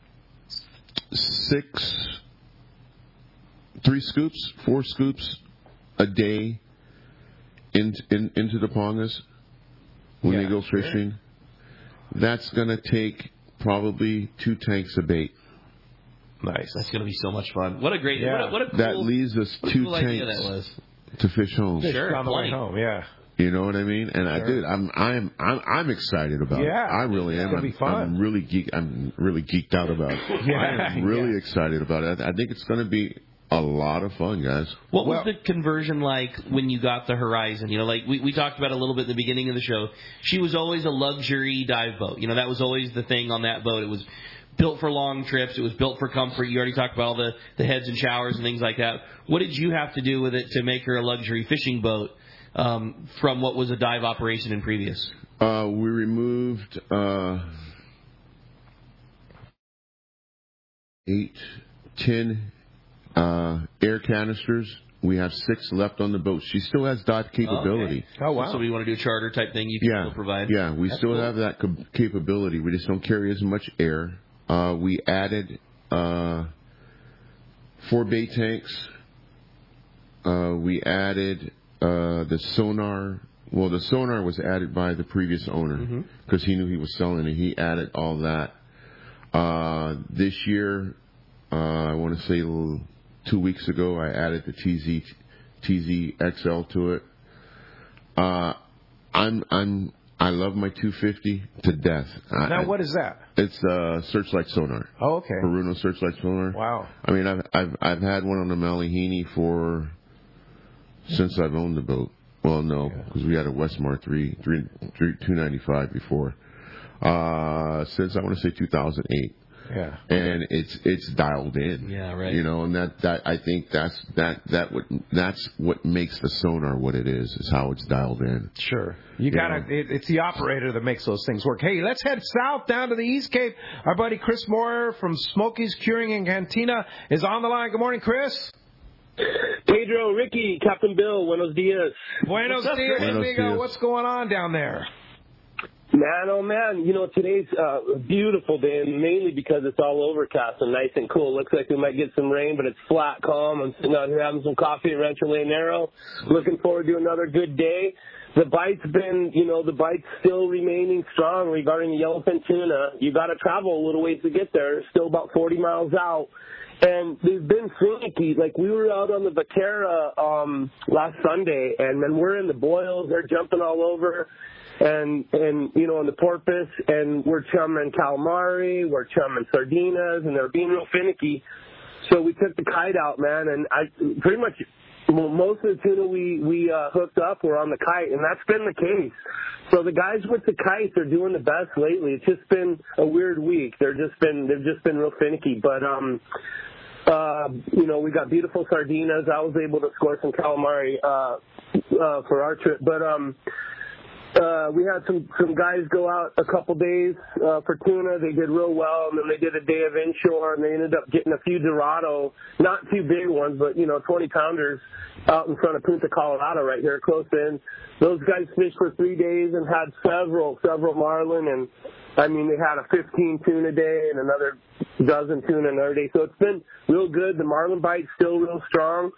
4 scoops a day into the Pongas when they go fishing. That's going to take probably 2 tanks of bait. Nice. That's going to be so much fun. What a great, what a cool, that leaves us 2 cool tanks that was. to fish home. Sure, on the way home, yeah. You know what I mean? And I'm excited about it. I really am. I'm really geeked out about it. I'm really excited about it. I think it's going to be a lot of fun, guys. What was the conversion like when you got the Horizon? You know, like we talked about a little bit at the beginning of the show. She was always a luxury dive boat. You know, that was always the thing on that boat. It was built for long trips. It was built for comfort. You already talked about all the heads and showers and things like that. What did you have to do with it to make her a luxury fishing boat from what was a dive operation in previous? We removed 10 air canisters. We have 6 left on the boat. She still has dive capability. Oh, wow. So we want to do a charter type thing, you can still provide? Yeah, we still have that capability. We just don't carry as much air. We added 4 bait tanks. We added the sonar. Well, the sonar was added by the previous owner because he knew he was selling it. He added all that. This year, I want to say 2 weeks ago, I added the TZ XL to it. I love my 250 to death. Now, what is that? It's Searchlight sonar. Oh, okay. Peruno Searchlight sonar. Wow. I mean, I've had one on the Malihini since I've owned the boat. Well, no, because we had a Westmar 295 before. Since I want to say 2008. Yeah. And it's dialed in. Yeah, right. You know, and that I think that's what makes the sonar what it is how it's dialed in. Sure. You gotta. It's the operator that makes those things work. Hey, let's head south down to the East Cape. Our buddy Chris Moyer from Smokies Curing and Cantina is on the line. Good morning, Chris. Pedro, Ricky, Captain Bill, buenos dias. Buenos dias, amigo. What's going on down there? Man, oh man, you know, today's a beautiful day, and mainly because it's all overcast and nice and cool. Looks like we might get some rain, but it's flat, calm. I'm sitting out here having some coffee at Rancho Leonero. Looking forward to another good day. The bite's still remaining strong regarding the yellowfin tuna. You got to travel a little ways to get there. Still about 40 miles out. And they've been finicky. Like, we were out on the Vaquera last Sunday, and then we're in the boils. They're jumping all over. And you know, on the porpoise, and we're chumming calamari, we're chumming sardinas, and they're being real finicky. So we took the kite out, man, and I pretty much most of the tuna we hooked up were on the kite, and that's been the case. So the guys with the kites are doing the best lately. It's just been a weird week. They've just been real finicky, but you know, we got beautiful sardinas. I was able to score some calamari for our trip, but we had some guys go out a couple days for tuna. They did real well, and then they did a day of inshore, and they ended up getting a few Dorado, not too big ones, but, 20-pounders out in front of Punta Colorado right here close in. Those guys fished for 3 days and had several marlin, and, I mean, they had a 15 tuna day and another dozen tuna another day. So it's been real good. The marlin bite's still real strong.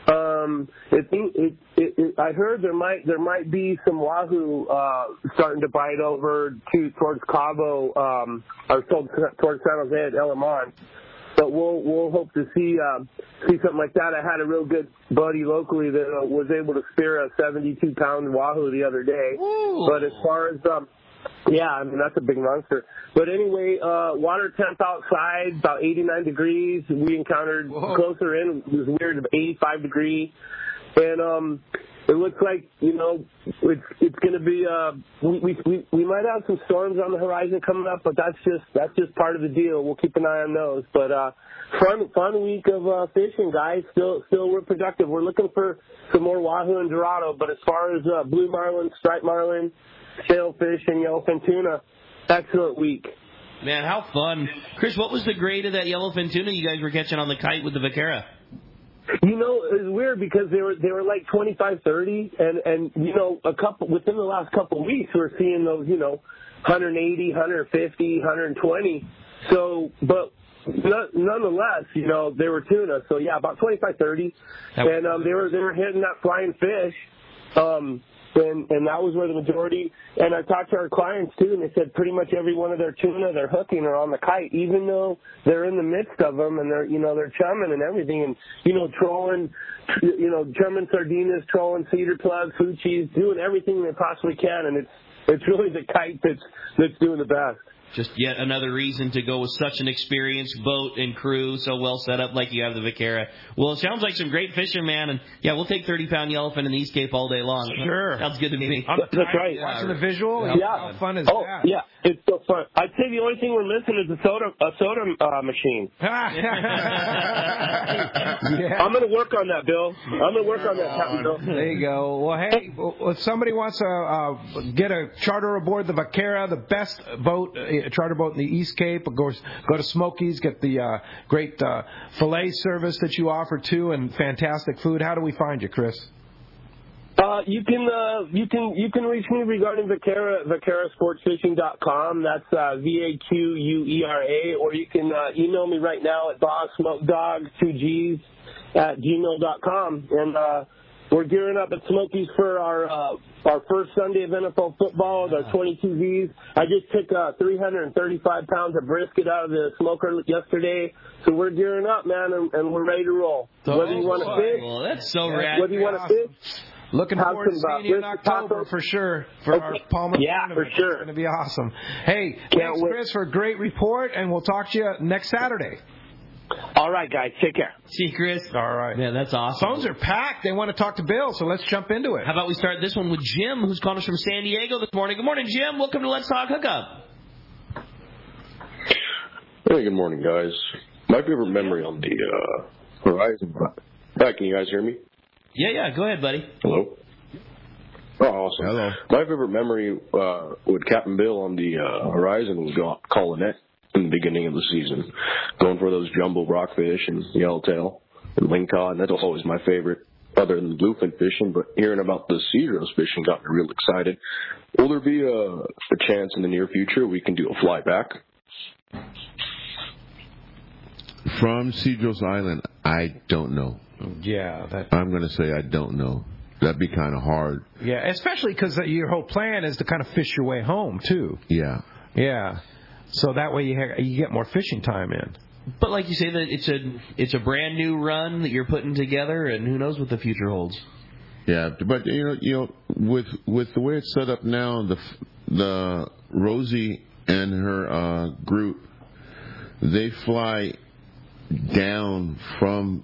I heard there might be some wahoo starting to bite over towards Cabo or towards San Jose at El Amon. But we'll hope to see something like that. I had a real good buddy locally that was able to spear a 72-pound wahoo the other day. Ooh. But as far as yeah, I mean, that's a big monster. But anyway, water temp outside, about 89 degrees. We encountered closer in, it was weird, 85 degrees. And it looks like, it's going to be, we might have some storms on the horizon coming up, but that's just part of the deal. We'll keep an eye on those. But fun week of fishing, guys. Still we're productive. We're looking for some more wahoo and dorado. But as far as blue marlin, striped marlin, sailfish, and yellowfin tuna, excellent week. Man, how fun. Chris, what was the grade of that yellowfin tuna you guys were catching on the kite with the Vaquera? You know, it was weird because they were like 25, 30, and you know, within the last couple of weeks we're seeing those, you know, 180, 150, 120. So, but nonetheless, you know, they were tuna. So yeah, about 25, 30, and they were hitting that flying fish. And that was where the majority, and I talked to our clients too, and they said pretty much every one of their tuna they're hooking are on the kite, even though they're in the midst of them, and they're chumming and everything, and, you know, trolling, you know, German sardinas, trolling cedar plugs, hoochies, doing everything they possibly can, and it's really the kite that's doing the best. Just yet another reason to go with such an experienced boat and crew, so well set up like you have the Vaquera. Well, it sounds like some great fishing, man. And, yeah, we'll take 30-pound yellowfin in the East Cape all day long. Sure. Sounds good to me. That's right. Watching the visual, how fun is that? Yeah, it's so fun. I'd say the only thing we're missing is a soda machine. I'm going to work on that, Bill. I'm going to work on that, Captain Bill. There you go. Well, hey, if somebody wants to get a charter aboard the Vaquera, the best boat, charter boat in the East Cape, go to Smokies, get the great fillet service that you offer too, and fantastic food. How do we find you, Chris? You can reach me regarding VaqueraSportsFishing.com. That's VAQUERA, or you can email me right now at bossmokedog2gs@gmail.com. And we're gearing up at Smokies for our first Sunday of NFL football with our 22 Vs. I just took 335 pounds of brisket out of the smoker yesterday, so we're gearing up, man, and we're ready to roll. Whether you want to fish, well, that's so rad. whether you want to fish. Looking forward to seeing you in October for sure for our Palmer tournament. For sure. It's going to be awesome. Hey, thanks, Chris, for a great report, and we'll talk to you next Saturday. All right, guys. Take care. See you, Chris. All right. Man, that's awesome. Phones are packed. They want to talk to Bill, so let's jump into it. How about we start this one with Jim, who's calling us from San Diego this morning. Good morning, Jim. Welcome to Let's Talk Hookup. Hey, good morning, guys. My favorite memory on the Horizon. Can you guys hear me? Yeah. Go ahead, buddy. Hello. Oh, awesome. Hello. My favorite memory with Captain Bill on the Horizon was calling it in the beginning of the season, going for those jumbo rockfish and yellowtail and lingcod, and that's always my favorite, other than bluefin fishing. But hearing about the Cedros fishing got me real excited. Will there be a chance in the near future we can do a fly back? From Cedros Island, I don't know. Yeah. I'm going to say I don't know. That'd be kind of hard. Yeah, especially because your whole plan is to kind of fish your way home, too. Yeah. Yeah. So that way you get more fishing time in. But like you say, that it's a brand new run that you're putting together, and who knows what the future holds. Yeah, but you know, with the way it's set up now, the Rosie and her group, they fly down from.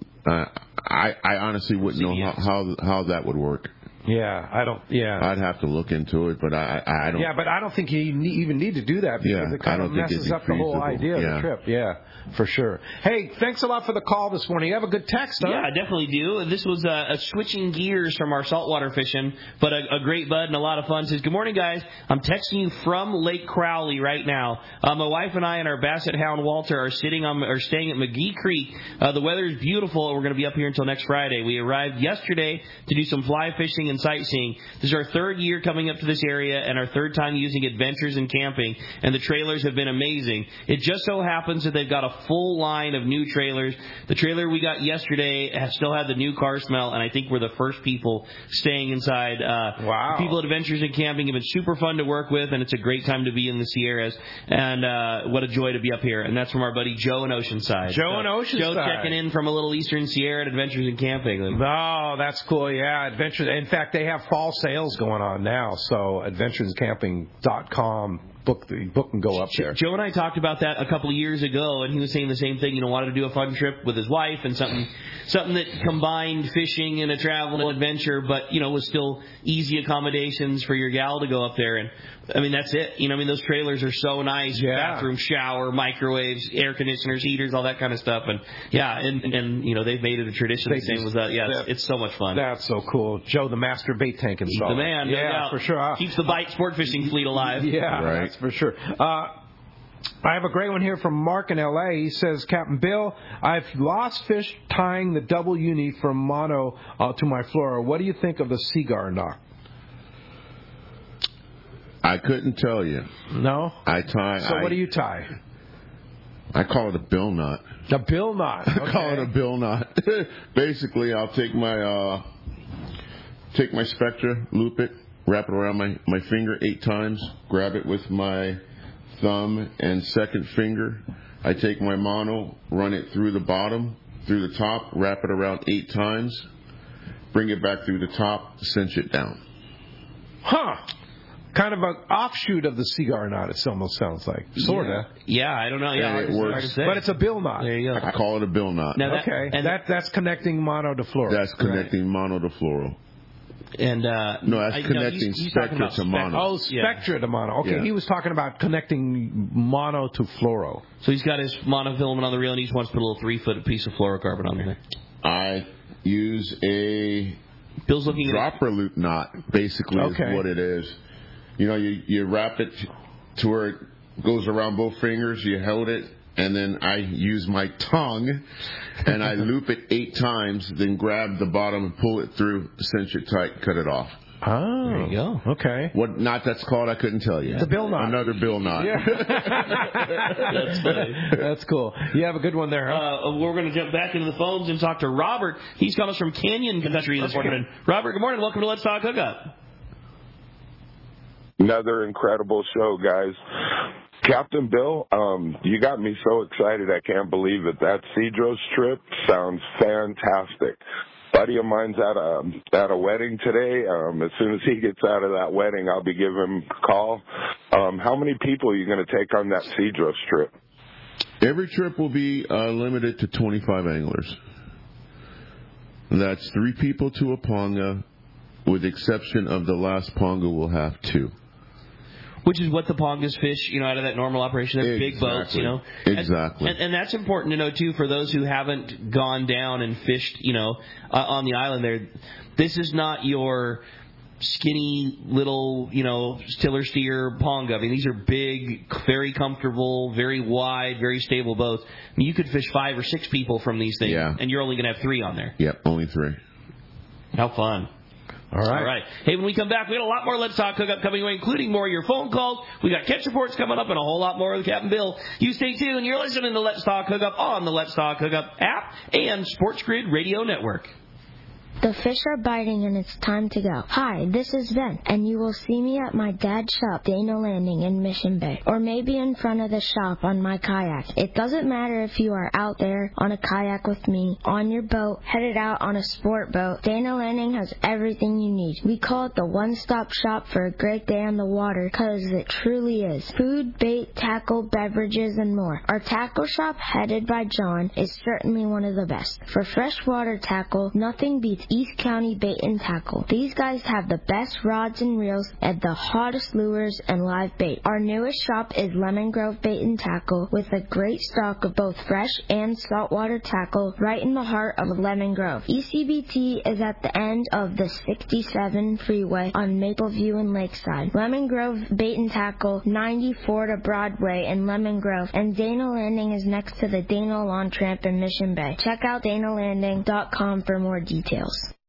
I honestly wouldn't know how that would work. Yeah, I don't. Yeah, I'd have to look into it, but I don't. Yeah, but I don't think you even need to do that because it kind of messes up the whole idea of the trip. Yeah, for sure. Hey, thanks a lot for the call this morning. You have a good text, huh? Yeah, I definitely do. This was a switching gears from our saltwater fishing, but a great bud and a lot of fun. Says, good morning, guys. I'm texting you from Lake Crowley right now. My wife and I and our basset hound Walter are staying at McGee Creek. The weather is beautiful, and we're going to be up here until next Friday. We arrived yesterday to do some fly fishing and sightseeing. This is our third year coming up to this area and our third time using Adventures in Camping, and the trailers have been amazing. It just so happens that they've got a full line of new trailers. The trailer we got yesterday still had the new car smell, and I think we're the first people staying inside. Wow. People at Adventures in Camping have been super fun to work with, and it's a great time to be in the Sierras, and what a joy to be up here. And that's from our buddy Joe in Oceanside. Joe checking in from a little Eastern Sierra at Adventures in Camping. Oh, that's cool. Yeah, Adventures. In fact, they have fall sales going on now, so adventurescamping.com. Book and go up there. Joe and I talked about that a couple of years ago, and he was saying the same thing. Wanted to do a fun trip with his wife and something that combined fishing and a travel and adventure, but was still easy accommodations for your gal to go up there. And I mean, that's it. Those trailers are so nice. Yeah. Bathroom, shower, microwaves, air conditioners, heaters, all that kind of stuff. And they've made it a tradition. The same as that. Yeah, it's so much fun. That's so cool. Joe, the master bait tank installer. He's the man. Yeah, for sure. Keeps the bite sport fishing fleet alive. Yeah, right. That's for sure. I have a great one here from Mark in L.A. He says, Captain Bill, I've lost fish tying the double uni from mono to my fluoro. What do you think of the cigar knot? I couldn't tell you. No? So what do you tie? I call it a bill knot. A bill knot. Okay. I call it a bill knot. Basically, I'll take my Spectra, loop it, wrap it around my finger 8 times, grab it with my thumb and second finger. I take my mono, run it through the bottom, through the top, wrap it around 8 times, bring it back through the top, cinch it down. Huh. Kind of an offshoot of the cigar knot, it almost sounds like. Sort of. Yeah, I don't know. Yeah, it works. But it's a bill knot. There you go. I call it a bill knot. Now that's connecting mono to fluoro. That's connecting mono to fluoro. And no, that's connecting Spectra to mono. Oh, Spectra to mono. Okay, he was talking about connecting mono to fluoro. So he's got his monofilament on the reel, and he just wants to put a little 3-foot piece of fluorocarbon on there. I use a Bill's looking dropper loop knot, basically, is what it is. You know, you wrap it to where it goes around both fingers, you hold it, and then I use my tongue, and I loop it 8 times, then grab the bottom and pull it through, cinch it tight, cut it off. Oh, there you go. Okay. What knot that's called, I couldn't tell you. It's a bill knot. Another bill knot. Yeah. That's funny. That's cool. You have a good one there, huh? We're going to jump back into the phones and talk to Robert. He's coming from Canyon Country this morning. Robert, good morning. Welcome to Let's Talk Hookup. Another incredible show, guys. Captain Bill, you got me so excited I can't believe it. That Cedros trip sounds fantastic. Buddy of mine's at a wedding today. As soon as he gets out of that wedding, I'll be giving him a call. How many people are you going to take on that Cedros trip? Every trip will be limited to 25 anglers. That's 3 people to a ponga, with the exception of the last ponga we'll have 2. Which is what the pongas fish, out of that normal operation. They're big boats, Exactly. And that's important to know, too, for those who haven't gone down and fished, on the island there. This is not your skinny little, tiller steer ponga. I mean, these are big, very comfortable, very wide, very stable boats. I mean, you could fish 5 or 6 people from these things, and you're only going to have 3 on there. Yep, only 3. How fun. All right. Hey, when we come back, we got a lot more Let's Talk Hookup coming away, including more of your phone calls. We got catch reports coming up and a whole lot more with Captain Bill. You stay tuned. You're listening to Let's Talk Hookup on the Let's Talk Hookup app and Sports Grid Radio Network. The fish are biting and it's time to go. Hi, this is Ben, and you will see me at my dad's shop, Dana Landing in Mission Bay, or maybe in front of the shop on my kayak. It doesn't matter if you are out there on a kayak with me, on your boat, headed out on a sport boat. Dana Landing has everything you need. We call it the one-stop shop for a great day on the water, because it truly is. Food, bait, tackle, beverages, and more. Our tackle shop, headed by John, is certainly one of the best. For freshwater tackle, nothing beats East County Bait and Tackle. These guys have the best rods and reels and the hottest lures and live bait. Our newest shop is Lemon Grove Bait and Tackle, with a great stock of both fresh and saltwater tackle right in the heart of Lemon Grove. ECBT is at the end of the 67 freeway on Mapleview and Lakeside. Lemon Grove Bait and Tackle, 94 to Broadway in Lemon Grove, and Dana Landing is next to the Dana Lawn Tramp in Mission Bay. Check out DanaLanding.com for more details.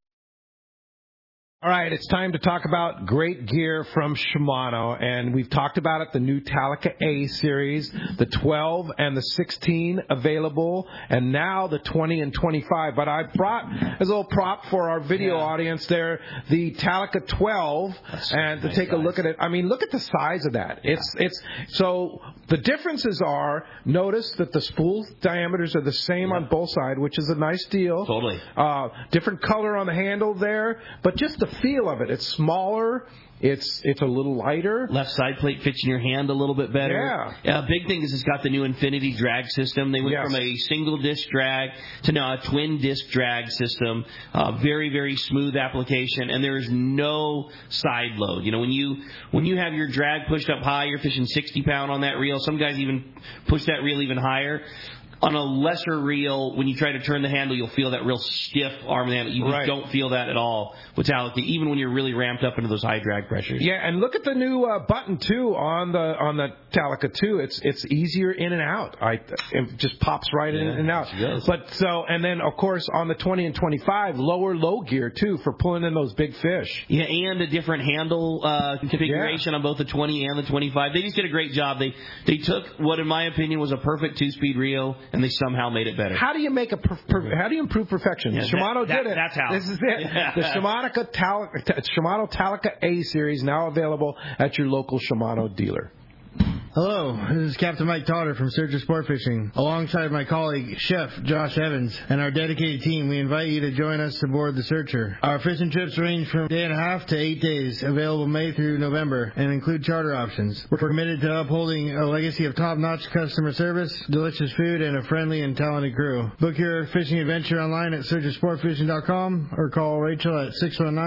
All right, it's time to talk about great gear from Shimano, and we've talked about it, the new Talica A series, the 12 and the 16 available, and now the 20 and 25. But I brought, as a little prop for our video audience there, the Talica 12, and to take a look at it. I mean, look at the size of that. It's so the differences are, notice that the spool diameters are the same on both sides, which is a nice deal. Totally. Different color on the handle there, but just the feel of it. It's smaller. It's a little lighter. Left side plate fits in your hand a little bit better. Yeah. Big thing is it's got the new Infinity drag system. They went from a single disc drag to now a twin disc drag system. Very, very smooth application, and there is no side load. When you have your drag pushed up high, you're fishing 60 pound on that reel. Some guys even push that reel even higher. on a lesser reel, when you try to turn the handle, you'll feel that real stiff arm of the handle. You just don't feel that at all with Talica, even when you're really ramped up into those high drag pressures. Yeah, and look at the new button too on the Talica too. It's easier in and out. It just pops right in and out. But and then of course on the 20 and 25, low gear too for pulling in those big fish. Yeah, and a different handle configuration on both the 20 and the 25. They just did a great job. They took what, in my opinion, was a perfect 2-speed reel, and they somehow made it better. How do you make how do you improve perfection? Yeah, Shimano did it. That's how. This is it. The Shimano Talica A series now available at your local Shimano dealer. Hello, this is Captain Mike Totter from Searcher Sport Fishing. Alongside my colleague, Chef Josh Evans, and our dedicated team, we invite you to join us aboard the Searcher. Our fishing trips range from 1.5 to 8 days, available May through November, and include charter options. We're committed to upholding a legacy of top-notch customer service, delicious food, and a friendly and talented crew. Book your fishing adventure online at searchersportfishing.com or call Rachel at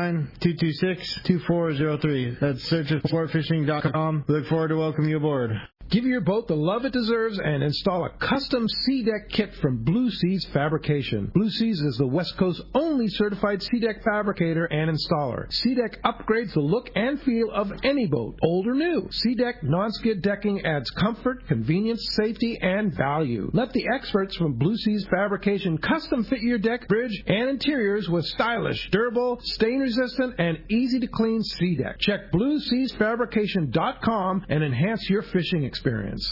619-226-2403. That's searchersportfishing.com. We look forward to welcoming you aboard. Give your boat the love it deserves and install a custom Sea Deck kit from Blue Seas Fabrication. Blue Seas is the West Coast's only certified Sea Deck fabricator and installer. Sea Deck upgrades the look and feel of any boat, old or new. Sea Deck non-skid decking adds comfort, convenience, safety, and value. Let the experts from Blue Seas Fabrication custom fit your deck, bridge, and interiors with stylish, durable, stain-resistant, and easy-to-clean Sea Deck. Check BlueSeasFabrication.com and enhance your fishing experience.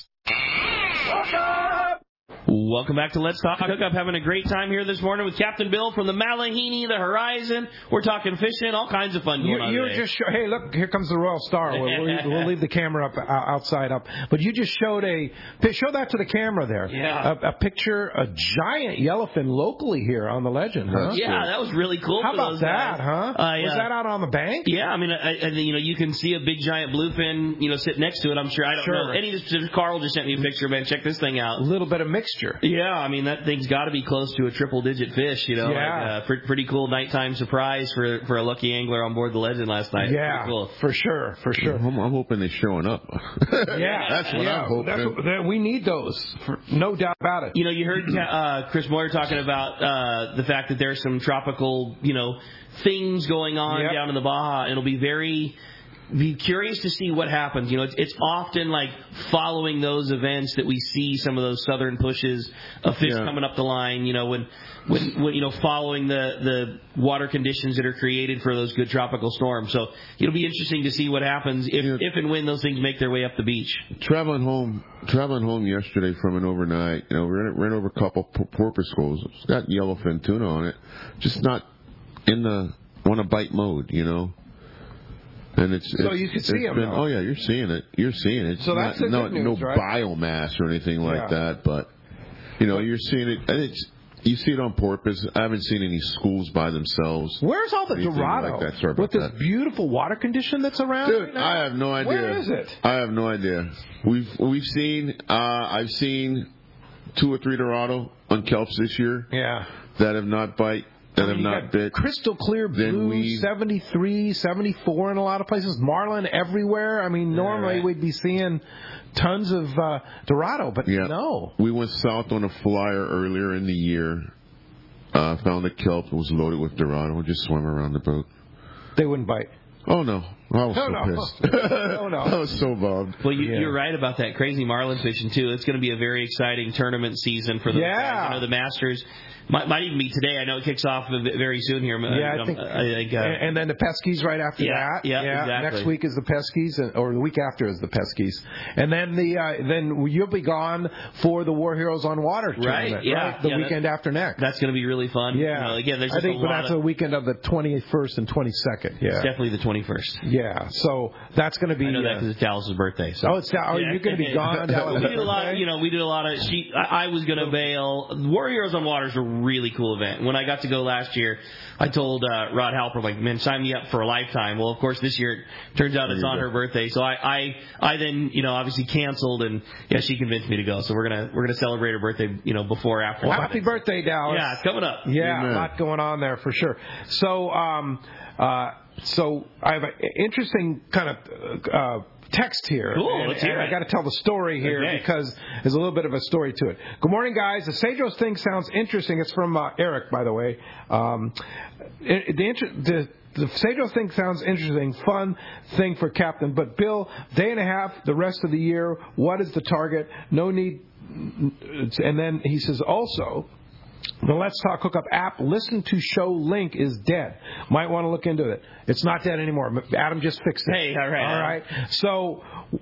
Welcome back to Let's Talk Hookup. Having a great time here this morning with Captain Bill from the Malahini, the Horizon. We're talking fishing, all kinds of fun going on today. Hey, look, here comes the Royal Star. We'll leave the camera up outside up. But you just showed show that to the camera there. Yeah. A picture, a giant yellowfin locally here on the Legend. Huh? Yeah, that was really cool. How about that, huh? Was that out on the bank? Yeah, I mean, you can see a big giant bluefin, sitting next to it. I'm sure. I don't know. Carl just sent me a picture, man. Check this thing out. A little bit of mixture. Yeah, I mean, that thing's got to be close to a triple-digit fish, Yeah. Like, pretty cool nighttime surprise for a lucky angler on board the Legend last night. Yeah, cool. for sure. I'm hoping they're showing up. Yeah, that's what I'm hoping. We need those, no doubt about it. You heard Chris Moyer talking about the fact that there's some tropical, things going on down in the Baja, and it'll be curious to see what happens. It's often like following those events that we see some of those southern pushes of fish coming up the line, when following the water conditions that are created for those good tropical storms. So it'll be interesting to see what happens if and when those things make their way up the beach. Traveling home yesterday from an overnight, ran over a couple porpoise schools. It's got yellowfin tuna on it, just not in the want to bite mode, And so you can see them. Oh yeah, you're seeing it. It's so that's good news, right? Biomass or anything like that, but you're seeing it. And you see it on porpoise. I haven't seen any schools by themselves. Where's all the Dorado with this beautiful water condition that's around? Dude, right now? I have no idea. Where is it? I have no idea. We've seen. I've seen 2 or 3 Dorado on kelps this year. Yeah. That have not bite. That have not bit. Crystal clear blue, 73, 74 in a lot of places. Marlin everywhere. I mean, normally we'd be seeing tons of Dorado, but no. We went south on a flyer earlier in the year. Found a kelp that was loaded with Dorado. Just swam around the boat. They wouldn't bite. Oh, no. I was pissed. Oh, no. I was so bummed. Well, you're right about that crazy marlin fishing, too. It's going to be a very exciting tournament season for those guys. The Masters might even be today. I know it kicks off very soon here. I think and then the Peskies right after that. Yeah, exactly. Next week is the Peskies, or the week after is the Peskies. And then then you'll be gone for the War Heroes on Water tournament, right? The weekend after next. That's going to be really fun. Yeah. Again, there's I think that's the weekend of the 21st and 22nd. Yeah. It's definitely the 21st. Yeah. So that's going to be. I know that because it's Dallas's birthday. So. You're going to be gone on Dallas' birthday? We did a lot of. I was going to bail. War Heroes on Water is a really cool event. When I got to go last year, I told Rod Halper, man, sign me up for a lifetime. Well, of course, this year it turns out it's on her birthday. So I then obviously canceled, and she convinced me to go. So we're gonna celebrate her birthday before or after. Well, happy birthday, Dallas! Yeah, it's coming up. Yeah, a lot going on there for sure. So So I have an interesting kind of text here. Cool, let's hear it. I got to tell the story here because there's a little bit of a story to it. Good morning, guys. The Cedros thing sounds interesting. It's from Eric, by the way. The Cedros thing sounds interesting, fun thing for captain. But Bill, day and a half, the rest of the year. What is the target? No need. And then he says also, the Let's Talk Hookup app listen to show link is dead. Might want to look into it. It's not dead anymore. Adam just fixed it. Hey, all right. So,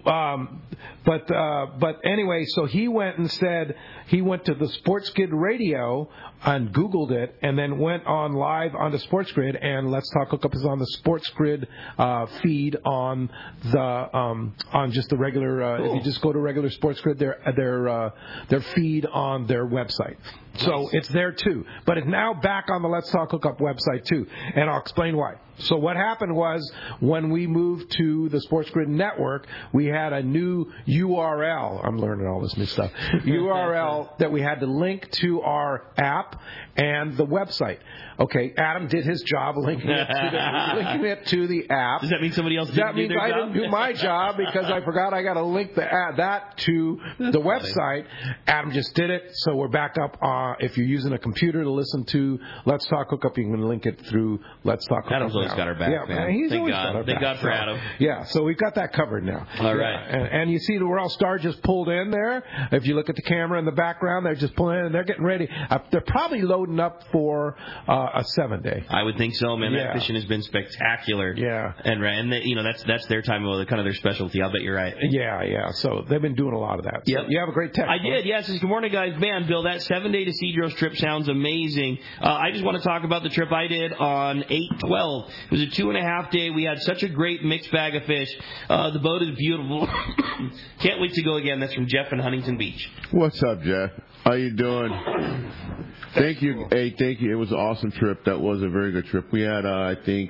but anyway, so he went and said he went to the Sports Grid radio and Googled it, and then went on live onto Sports Grid, and Let's Talk Hookup is on the Sports Grid feed on the on just the regular. If you just go to regular Sports Grid, their feed on their website. So it's there too, but it's now back on the Let's Talk Hookup website too, and I'll explain why. So what happened was when we moved to the Sports Grid network, we had a new URL. I'm learning all this new stuff. URL that we had to link to our app and the website. Okay, Adam did his job linking it to the app. Does that mean somebody else didn't do their job? I didn't do my job because I forgot I got to link that to the website. Adam just did it, so we're back up. If you're using a computer to listen to Let's Talk Hookup, you can link it through Let's Talk Hookup. Adam's always got our back, man. He's Thank always God. got our Thank back. God for Adam. Yeah, so we've got that covered now. All right. And you see the Royal Star just pulled in there. If you look at the camera in the background, they're just pulling in and they're getting ready. They're probably loading up for a 7-day. I would think so, man. That fishing has been spectacular. Yeah. And that's their time of kind of their specialty. I'll bet you're right. Yeah. So they've been doing a lot of that. So you have a great text. I did, yes. Good morning, guys. Man, Bill, that 7-day to Cedros trip sounds amazing. I just want to talk about the trip I did on 8/12. It was a 2.5-day. We had such a great mixed bag of fish. The boat is beautiful. Can't wait to go again. That's from Jeff in Huntington Beach. What's up, Jeff? How you doing? Thank you. Hey, thank you. It was an awesome trip. That was a very good trip. We had, I think,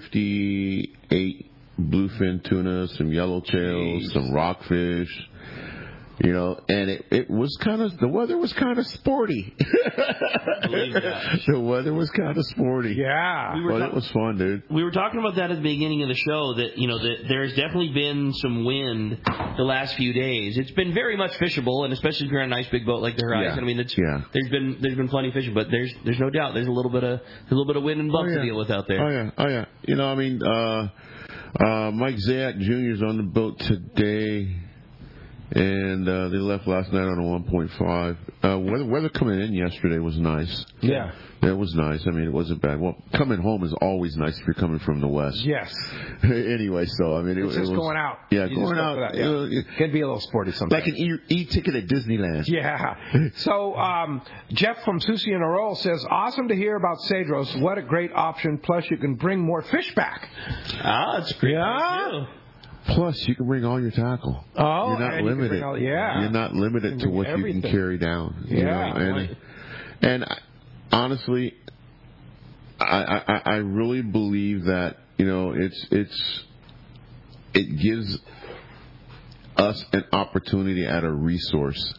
58 bluefin tuna, some yellowtails, some rockfish. You know, and it was kind of, the weather was kind of sporty. The weather was kind of sporty. Yeah. But it was fun, dude. We were talking about that at the beginning of the show, that, that there's definitely been some wind the last few days. It's been very much fishable, and especially if you're on a nice big boat like the Horizon. Yeah. I mean, there's been plenty of fishing, but there's no doubt there's a little bit of wind and bumps to deal with out there. Oh yeah. You know, I mean, Mike Zayat Jr. is on the boat today. And they left last night on a 1.5. Weather coming in yesterday was nice. Yeah. It was nice. I mean, it wasn't bad. Well, coming home is always nice if you're coming from the west. Yes. Anyway, so, I mean, it's just going out. Yeah, going out. It can be a little sporty sometimes. Like an e-ticket at Disneyland. Yeah. So, Jeff from Susie and Aurora says, awesome to hear about Cedros. What a great option. Plus, you can bring more fish back. That's great. Yeah. Plus, you can bring all your tackle. Oh, you're not limited. You're not limited to what you can carry down. Yeah. And honestly, I really believe that it gives us an opportunity at a resource,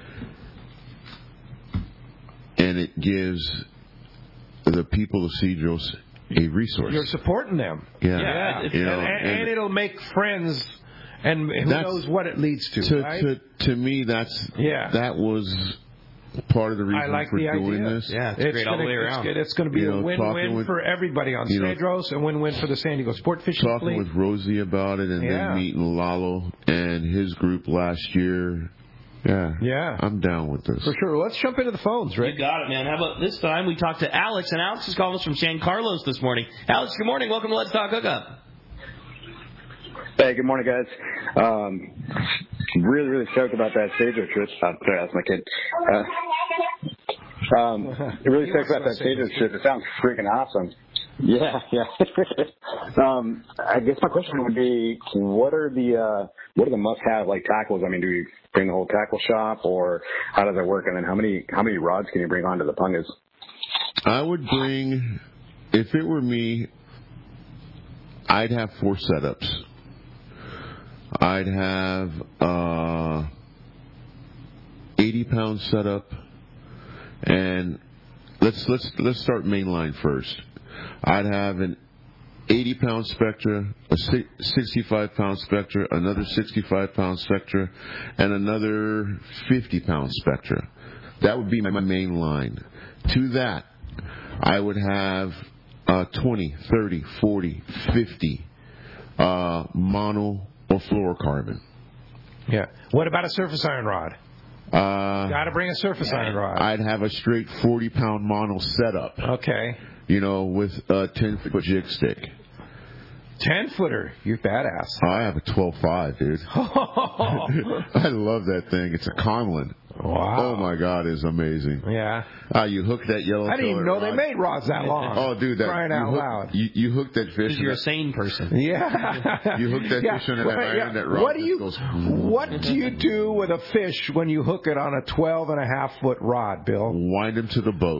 and it gives the people of Cedros a resource. You're supporting them. Yeah. And it'll make friends, and who knows what it leads to. Right? To me, that was part of the reason for doing this. Yeah, it's great all the way around. It's going to be a win-win for everybody on Cedros, and win-win for the San Diego Sport Fishing Fleet. Talking with Rosie about it, and then meeting Lalo and his group last year. Yeah. I'm down with this. For sure. Let's jump into the phones, Rick. You got it, man. How about this time we talked to Alex, and Alex is calling us from San Carlos this morning. Alex, good morning. Welcome to Let's Talk Hookup. Hey, good morning, guys. Really, really stoked about that Cedros trip. Sorry, that's my kid. Really stoked about that Cedros trip. It sounds freaking awesome. Yeah. I guess my question would be, what are the must-have tackles? I mean, do you bring the whole tackle shop, or how does it work? And then how many rods can you bring onto the pungas? I would bring, if it were me, I'd have 4 setups. I'd have 80-pound setup, and let's start mainline first. I'd have an 80-pound Spectra, a 65-pound Spectra, another 65-pound Spectra, and another 50-pound Spectra. That would be my main line. To that, I would have 20, 30, 40, 50 mono or fluorocarbon. Yeah. What about a surface iron rod? Got to bring a surface iron rod. I'd have a straight 40-pound mono setup. Okay. With a 10-foot jig stick. 10-footer. You're badass. I have a 12.5, dude. I love that thing. It's a Conlon. Wow. Oh, my God, it's amazing. Yeah. You hook that yellow. I didn't even know they made rods that long. Oh, dude, crying out loud. You hook that fish. Because you're a sane person. Yeah. You hook that fish on that iron, that rod. What do you do with a fish when you hook it on a 12.5-foot rod, Bill? Wind him to the boat.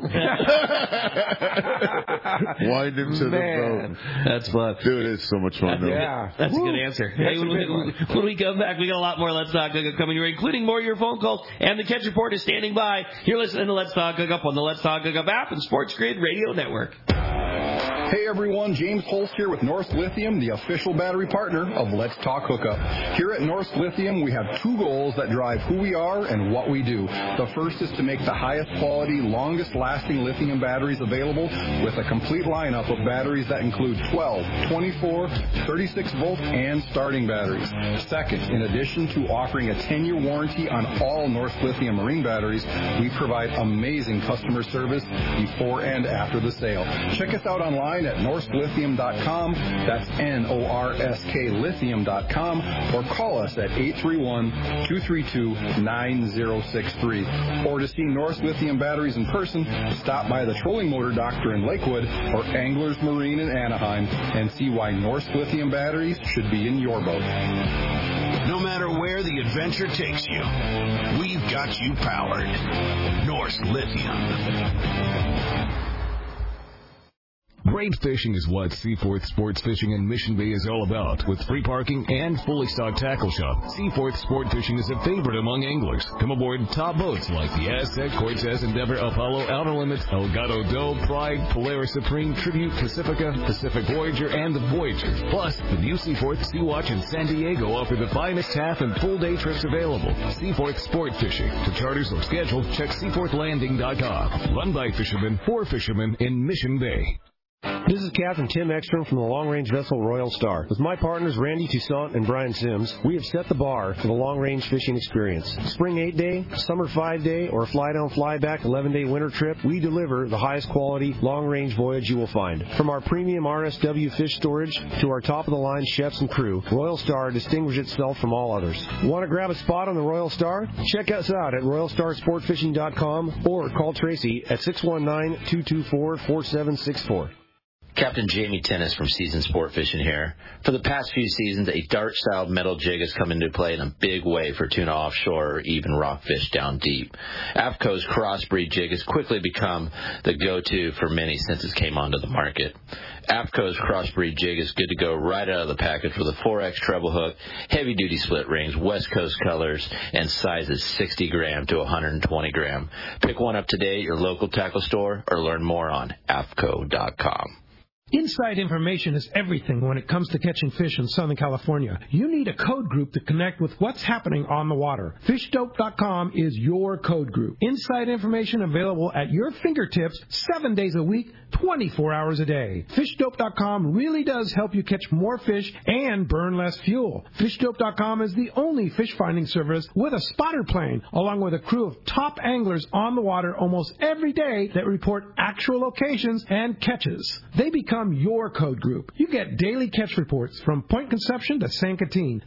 Wind him to the boat. That's fun. Dude, it's so much fun, though. Yeah. That's a good answer. Hey, when we come back, we got a lot more Let's Talk Hookup coming your way, including more of your phone calls, and the Catch Report is standing by. You're listening to Let's Talk Hookup on the Let's Talk Hookup app and Sports Grid Radio Network. Hey everyone, James Holst here with North Lithium, the official battery partner of Let's Talk Hookup. Here at North Lithium, we have two goals that drive who we are and what we do. The first is to make the highest quality, longest lasting lithium batteries available with a complete lineup of batteries that include 12, 24, 36 volt and starting batteries. Second, in addition to offering a 10-year warranty on all North Lithium marine batteries, we provide amazing customer service before and after the sale. Check us out online at norsklithium.com, that's N-O-R-S-K lithium.com, or call us at 831-232-9063. Or to see North Lithium batteries in person, stop by the Trolling Motor Doctor in Lakewood or Anglers Marine in Anaheim and see why North Lithium batteries should be in your boat. No matter where the adventure takes you, we've got you powered. North Lithium. Great fishing is what Seaforth Sports Fishing in Mission Bay is all about. With free parking and fully stocked tackle shop, Seaforth Sport Fishing is a favorite among anglers. Come aboard top boats like the Aztec, Cortez, Endeavor, Apollo, Outer Limits, Elgato Doe, Pride, Polaris Supreme, Tribute, Pacifica, Pacific Voyager, and the Voyager. Plus, the new Seaforth Sea-Watch in San Diego offer the finest half and full day trips available. Seaforth Sport Fishing. For charters or schedule, check seaforthlanding.com. Run by fishermen for fishermen in Mission Bay. This is Captain Tim Ekstrom from the long-range vessel Royal Star. With my partners Randy Toussaint and Brian Sims, we have set the bar for the long-range fishing experience. Spring 8-day, summer 5-day, or fly-down, fly-back 11-day winter trip, we deliver the highest quality long-range voyage you will find. From our premium RSW fish storage to our top-of-the-line chefs and crew, Royal Star distinguishes itself from all others. Want to grab a spot on the Royal Star? Check us out at RoyalStarSportFishing.com or call Tracy at 619-224-4764. Captain Jamie Tennis from Season Sport Fishing here. For the past few seasons, a dart-style metal jig has come into play in a big way for tuna offshore or even rockfish down deep. AFCO's crossbreed jig has quickly become the go-to for many since it came onto the market. AFCO's crossbreed jig is good to go right out of the package with a 4X treble hook, heavy-duty split rings, West Coast colors, and sizes 60 gram to 120 gram. Pick one up today at your local tackle store or learn more on AFCO.com. Inside information is everything when it comes to catching fish in Southern California. You need a code group to connect with what's happening on the water. FishDope.com is your code group. Inside information available at your fingertips 7 days a week, 24 hours a day. FishDope.com really does help you catch more fish and burn less fuel. FishDope.com is the only fish finding service with a spotter plane, along with a crew of top anglers on the water almost every day that report actual locations and catches. They become your code group. You get daily catch reports from Point Conception to San Quintin,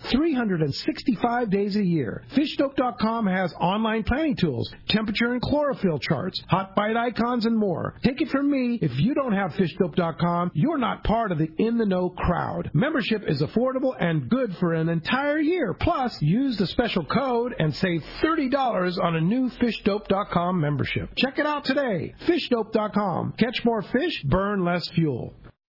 365 days a year. FishDope.com has online planning tools, temperature and chlorophyll charts, hot bite icons, and more. Take it from me, if you don't have FishDope.com, you're not part of the in-the-know crowd. Membership is affordable and good for an entire year. Plus, use the special code and save $30 on a new FishDope.com membership. Check it out today. FishDope.com. Catch more fish, burn less fuel.